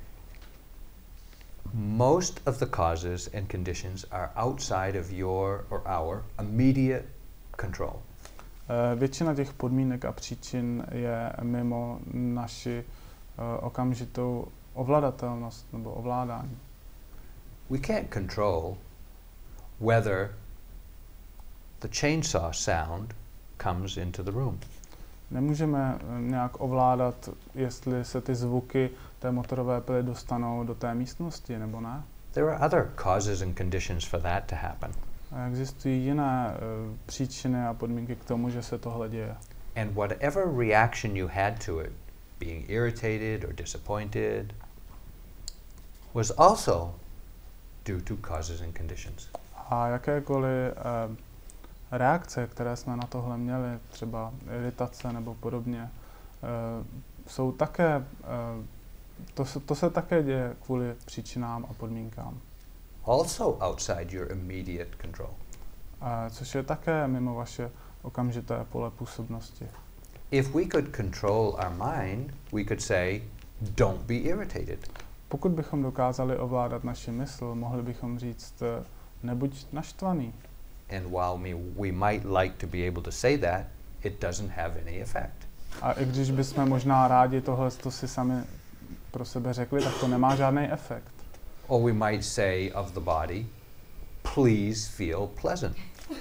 Most of the causes and conditions are outside of your or our immediate control. Eh, většina těch podmínek a příčin je mimo naši eh, okamžitou ovladatelnost nebo ovládání. We can't control whether the chainsaw sound comes into the room. Nemůžeme eh, nějak ovládat, jestli se ty zvuky té motorové pily dostanou do té místnosti, nebo ne. There are other causes and conditions for that to happen. A existují jiné uh, příčiny a podmínky k tomu, že se tohle děje. And whatever reaction you had to it, being irritated or disappointed, was also due to causes and conditions. A jakékoliv uh, reakce, které jsme na tohle měli, třeba iritace nebo podobně, uh, jsou také, uh, to, se, to se také děje kvůli příčinám a podmínkám. Also outside your immediate control. Uh, což je také mimo vaše okamžité pole působnosti. If we could control our mind, we could say, don't be irritated. Pokud bychom dokázali ovládat naši mysl, mohli bychom říct, uh, nebuď naštvaný. And while me, we might like to be able to say that, it doesn't have any effect. A i když bychom možná rádi tohle to si sami pro sebe řekli, tak to nemá žádný efekt. Or we might say of the body, please feel pleasant.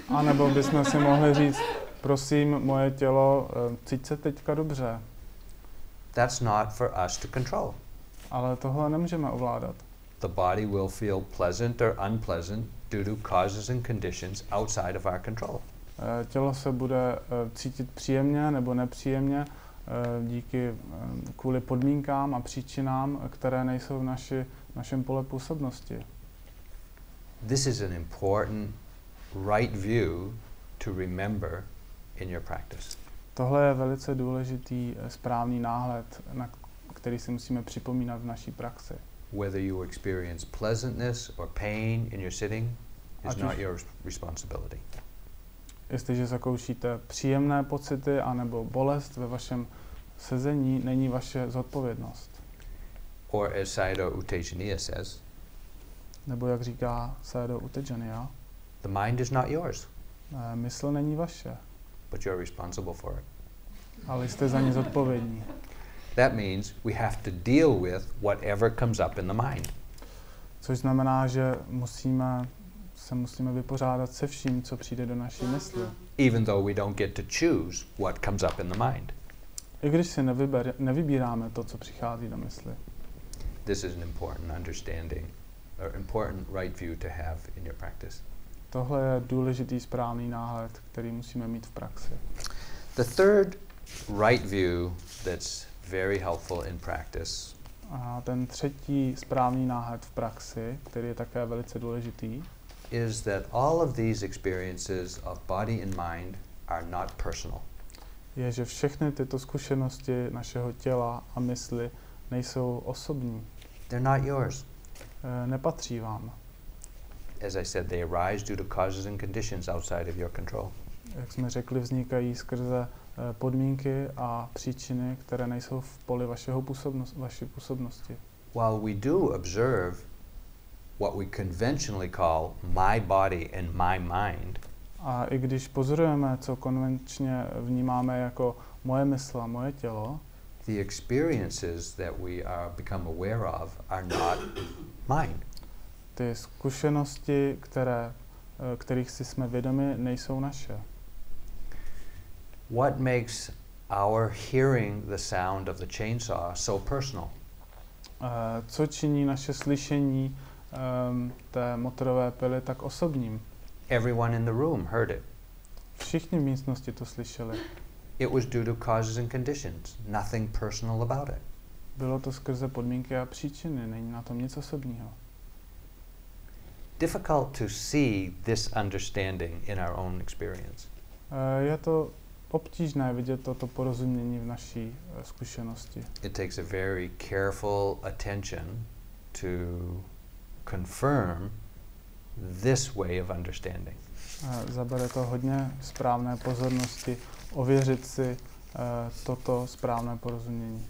A nebo bychom si mohli říct, prosím, moje tělo, cíť se teďka dobře. That's not for us to control. Ale tohle nemůžeme ovládat. The body will feel pleasant or unpleasant due to causes and conditions outside of our control. Tělo se bude cítit příjemně nebo nepříjemně díky kvůli podmínkám a příčinám, které nejsou v naši, našem pole působnosti. This is an important right view to remember in your practice. Tohle je velice důležitý správný náhled, na který si musíme připomínat v naší praxi. Whether you experience pleasantness or pain in your sitting is not your responsibility. Jestliže zakoušíte příjemné pocity anebo bolest ve vašem sezení, není vaše zodpovědnost. Or as Sayadaw U Tejaniya says, nebo jak říká Sayadaw U Tejaniya, the mind is not yours. Mysl není vaše. But you're responsible for it. Ale jste za ní zodpovědní. That means we have to deal with whatever comes up in the mind. Což znamená, že musíme se musíme vypořádat se vším, co přijde do naší mysli. Even though we don't get to choose what comes up in the mind. I když si nevyber, nevybíráme to, co přichází do mysli. This is an important understanding, or important right view to have in your practice. Tohle je důležitý správný náhled, který musíme mít v praxi. The third right view that's very helpful in practice. A ten třetí správný náhled v praxi, který je také velice důležitý, is that all of these experiences of body and mind are not personal. Je, že všechny tyto zkušenosti našeho těla a mysli nejsou osobní. They're not yours. E, nepatří vám. As I said, they arise due to causes and conditions outside of your control. Jak jsme řekli, vznikají skrze e, podmínky a příčiny, které nejsou v poli vašeho působnost, vaší působnosti. While we do observe what we conventionally call my body and my mind, a i když pozorujeme, co konvenčně vnímáme jako moje mysl a moje tělo, the experiences that we are become aware of are not mine. Ty zkušenosti, které, kterých si jsme vědomi, nejsou naše. What makes our hearing the sound of the chainsaw so personal? Uh, co činí naše slyšení um, té motorové pily tak osobním? Everyone in the room heard it. Všichni v místnosti to slyšeli. It was due to causes and conditions, nothing personal about it. Bylo to skrze podmínky a příčiny, není na tom nic osobního. Difficult to see this understanding in our own experience. Uh, je to obtížné vidět toto porozumění v naší uh, zkušenosti. It takes a very careful attention to confirm this way of understanding. Uh, zabere to hodně správné pozornosti, ověřit si uh, toto správné porozumění.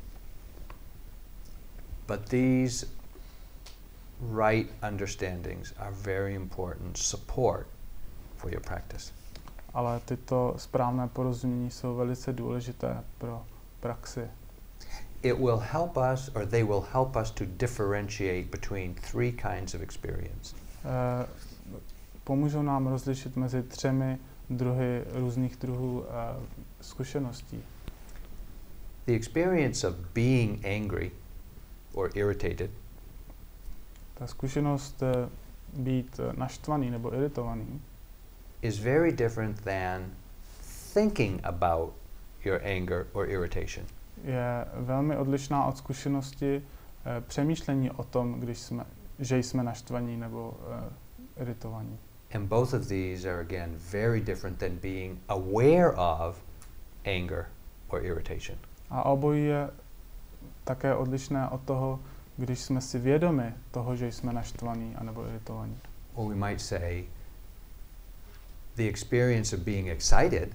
But these right understandings are very important support for your practice. Ale tyto správné porozumění jsou velice důležité pro praxi. It will help us, or they will help us to differentiate between three kinds of experience. Uh, pomůžou nám rozlišit mezi třemi druhy různých druhů uh, zkušeností. The experience of being angry or irritated Ta zkušenost uh, být uh, naštvaný nebo iritovaný is very different than thinking about your anger or irritation. Je velmi odlišná od zkušenosti uh, přemýšlení o tom, když jsme, že jsme naštvaní nebo uh, iritovaní. And both of these are again very different than being aware of anger or irritation. A obojí je také odlišné od toho, když jsme si vědomi toho, že jsme naštvaní anebo iritovaní. Or we might say the experience of being excited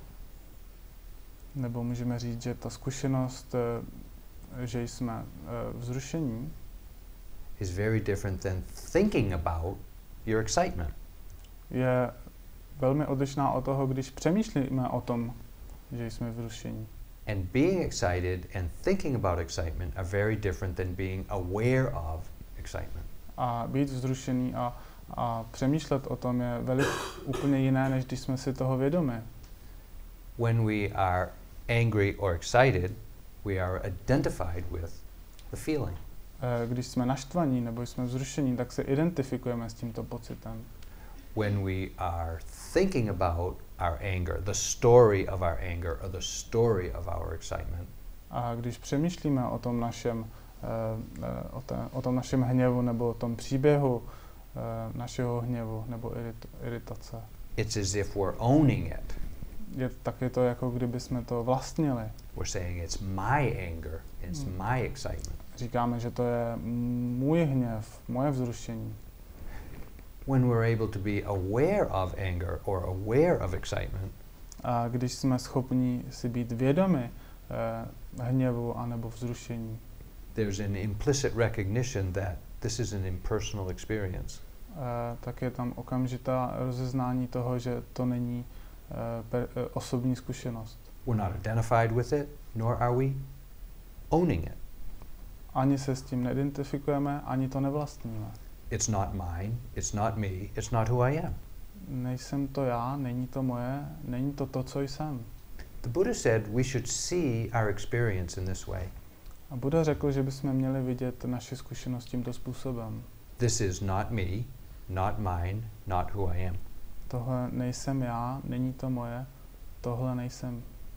Nebo můžeme říct, že ta zkušenost, že jsme vzrušení, is very different than thinking about your excitement. je velmi odlišná od toho, když přemýšlíme o tom, že jsme vzrušení. And being excited and thinking about excitement are very different than being aware of excitement. A být vzrušený a A přemýšlet o tom je velik, úplně jiné, než když jsme si toho vědomi. When we are angry or excited, we are identified with the feeling. Když jsme naštvaní nebo jsme vzrušení, tak se identifikujeme s tímto pocitem. When we are thinking about our anger, the story of our anger or the story of our excitement, a když přemýšlíme o tom našem, uh, uh, o, te, o tom našem hněvu nebo o tom příběhu uh, našeho hněvu nebo irit, iritace, it's as if we're owning it. Je, tak je to, jako kdyby jsme to vlastnili. We're saying it's my anger, it's Hmm. my excitement. Říkáme, že to je můj hněv, moje vzrušení. When we're able to be aware of anger or aware of excitement, A když jsme schopni si být vědomi uh, hněvu anebo vzrušení, there's an implicit recognition that this is an impersonal experience. uh, tak je tam okamžitá rozeznání toho, že to není uh, per, uh, osobní zkušenost. We're not identified with it, nor are we owning it. Ani se s tím neidentifikujeme, ani to nevlastníme. It's not mine, it's not me, it's not who I am. Nejsem to já, není to moje, není to to, co jsem. The Buddha said we should see our experience in this way. A Buddha řekl, že bychom měli vidět naši zkušenost tímto způsobem. This is not me, not mine, not who I am. Tohle nejsem já, není to moje, tohle nejsem.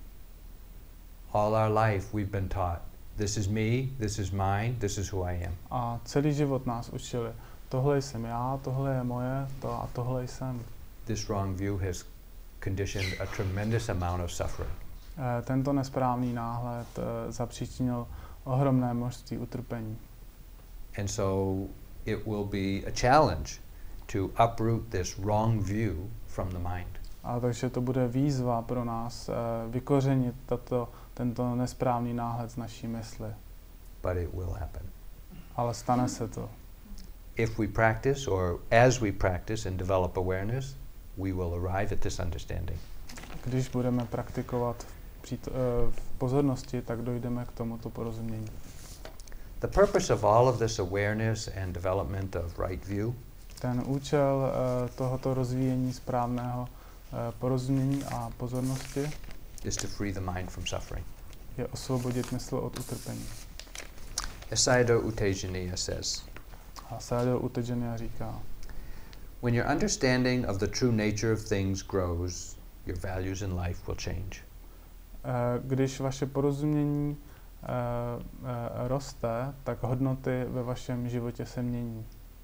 All our life we've been taught, this is me, this is mine, this is who I am. A celý život nás učili, tohle jsem já, tohle je moje, to a tohle jsem. This wrong view has conditioned a tremendous amount of suffering. E, tento nesprávný náhled e, zapříčinil ohromné množství utrpení. And so it will be a challenge to uproot this wrong view from the mind. A takže to bude výzva pro nás e, vykořenit tato, tento nesprávný náhled z naší mysli. But it will happen. Ale stane se to. If we practice, or as we practice and develop awareness, we will arrive at this understanding. Když budeme praktikovat v, přít, e, v pozornosti, tak dojdeme k tomuto porozumění. The purpose of all of this awareness and development of right view Ten účel e, tohoto rozvíjení správného e, porozumění a pozornosti is to free the mind from suffering. je osvobodit mysl od utrpení. Sayadaw U Tejaniya says, A Sayadaw U Tejaniya říká, when your understanding of the true nature of things grows, your values in life will change. e, když vaše porozumění e, e, roste, tak hodnoty ve vašem životě se mění.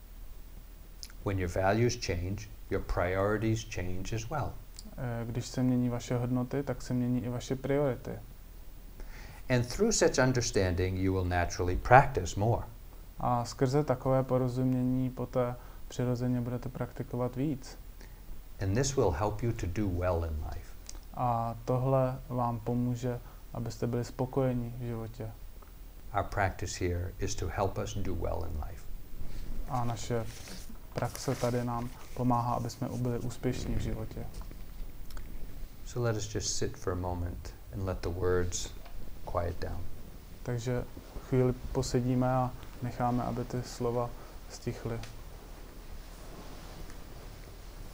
When your values change, your priorities change as well. E, když se mění vaše hodnoty, tak se mění i vaše priority. And through such understanding, you will naturally practice more. A skrze takové porozumění poté přirozeně budete praktikovat víc. And this will help you to do well in life. A tohle vám pomůže, abyste byli spokojeni v životě. Our practice here is to help us do well in life. A naše praxe tady nám pomáhá, aby jsme byli úspěšní v životě. So let us just sit for a moment and let the words quiet down. Takže chvíli posedíme a necháme, aby ty slova stichly.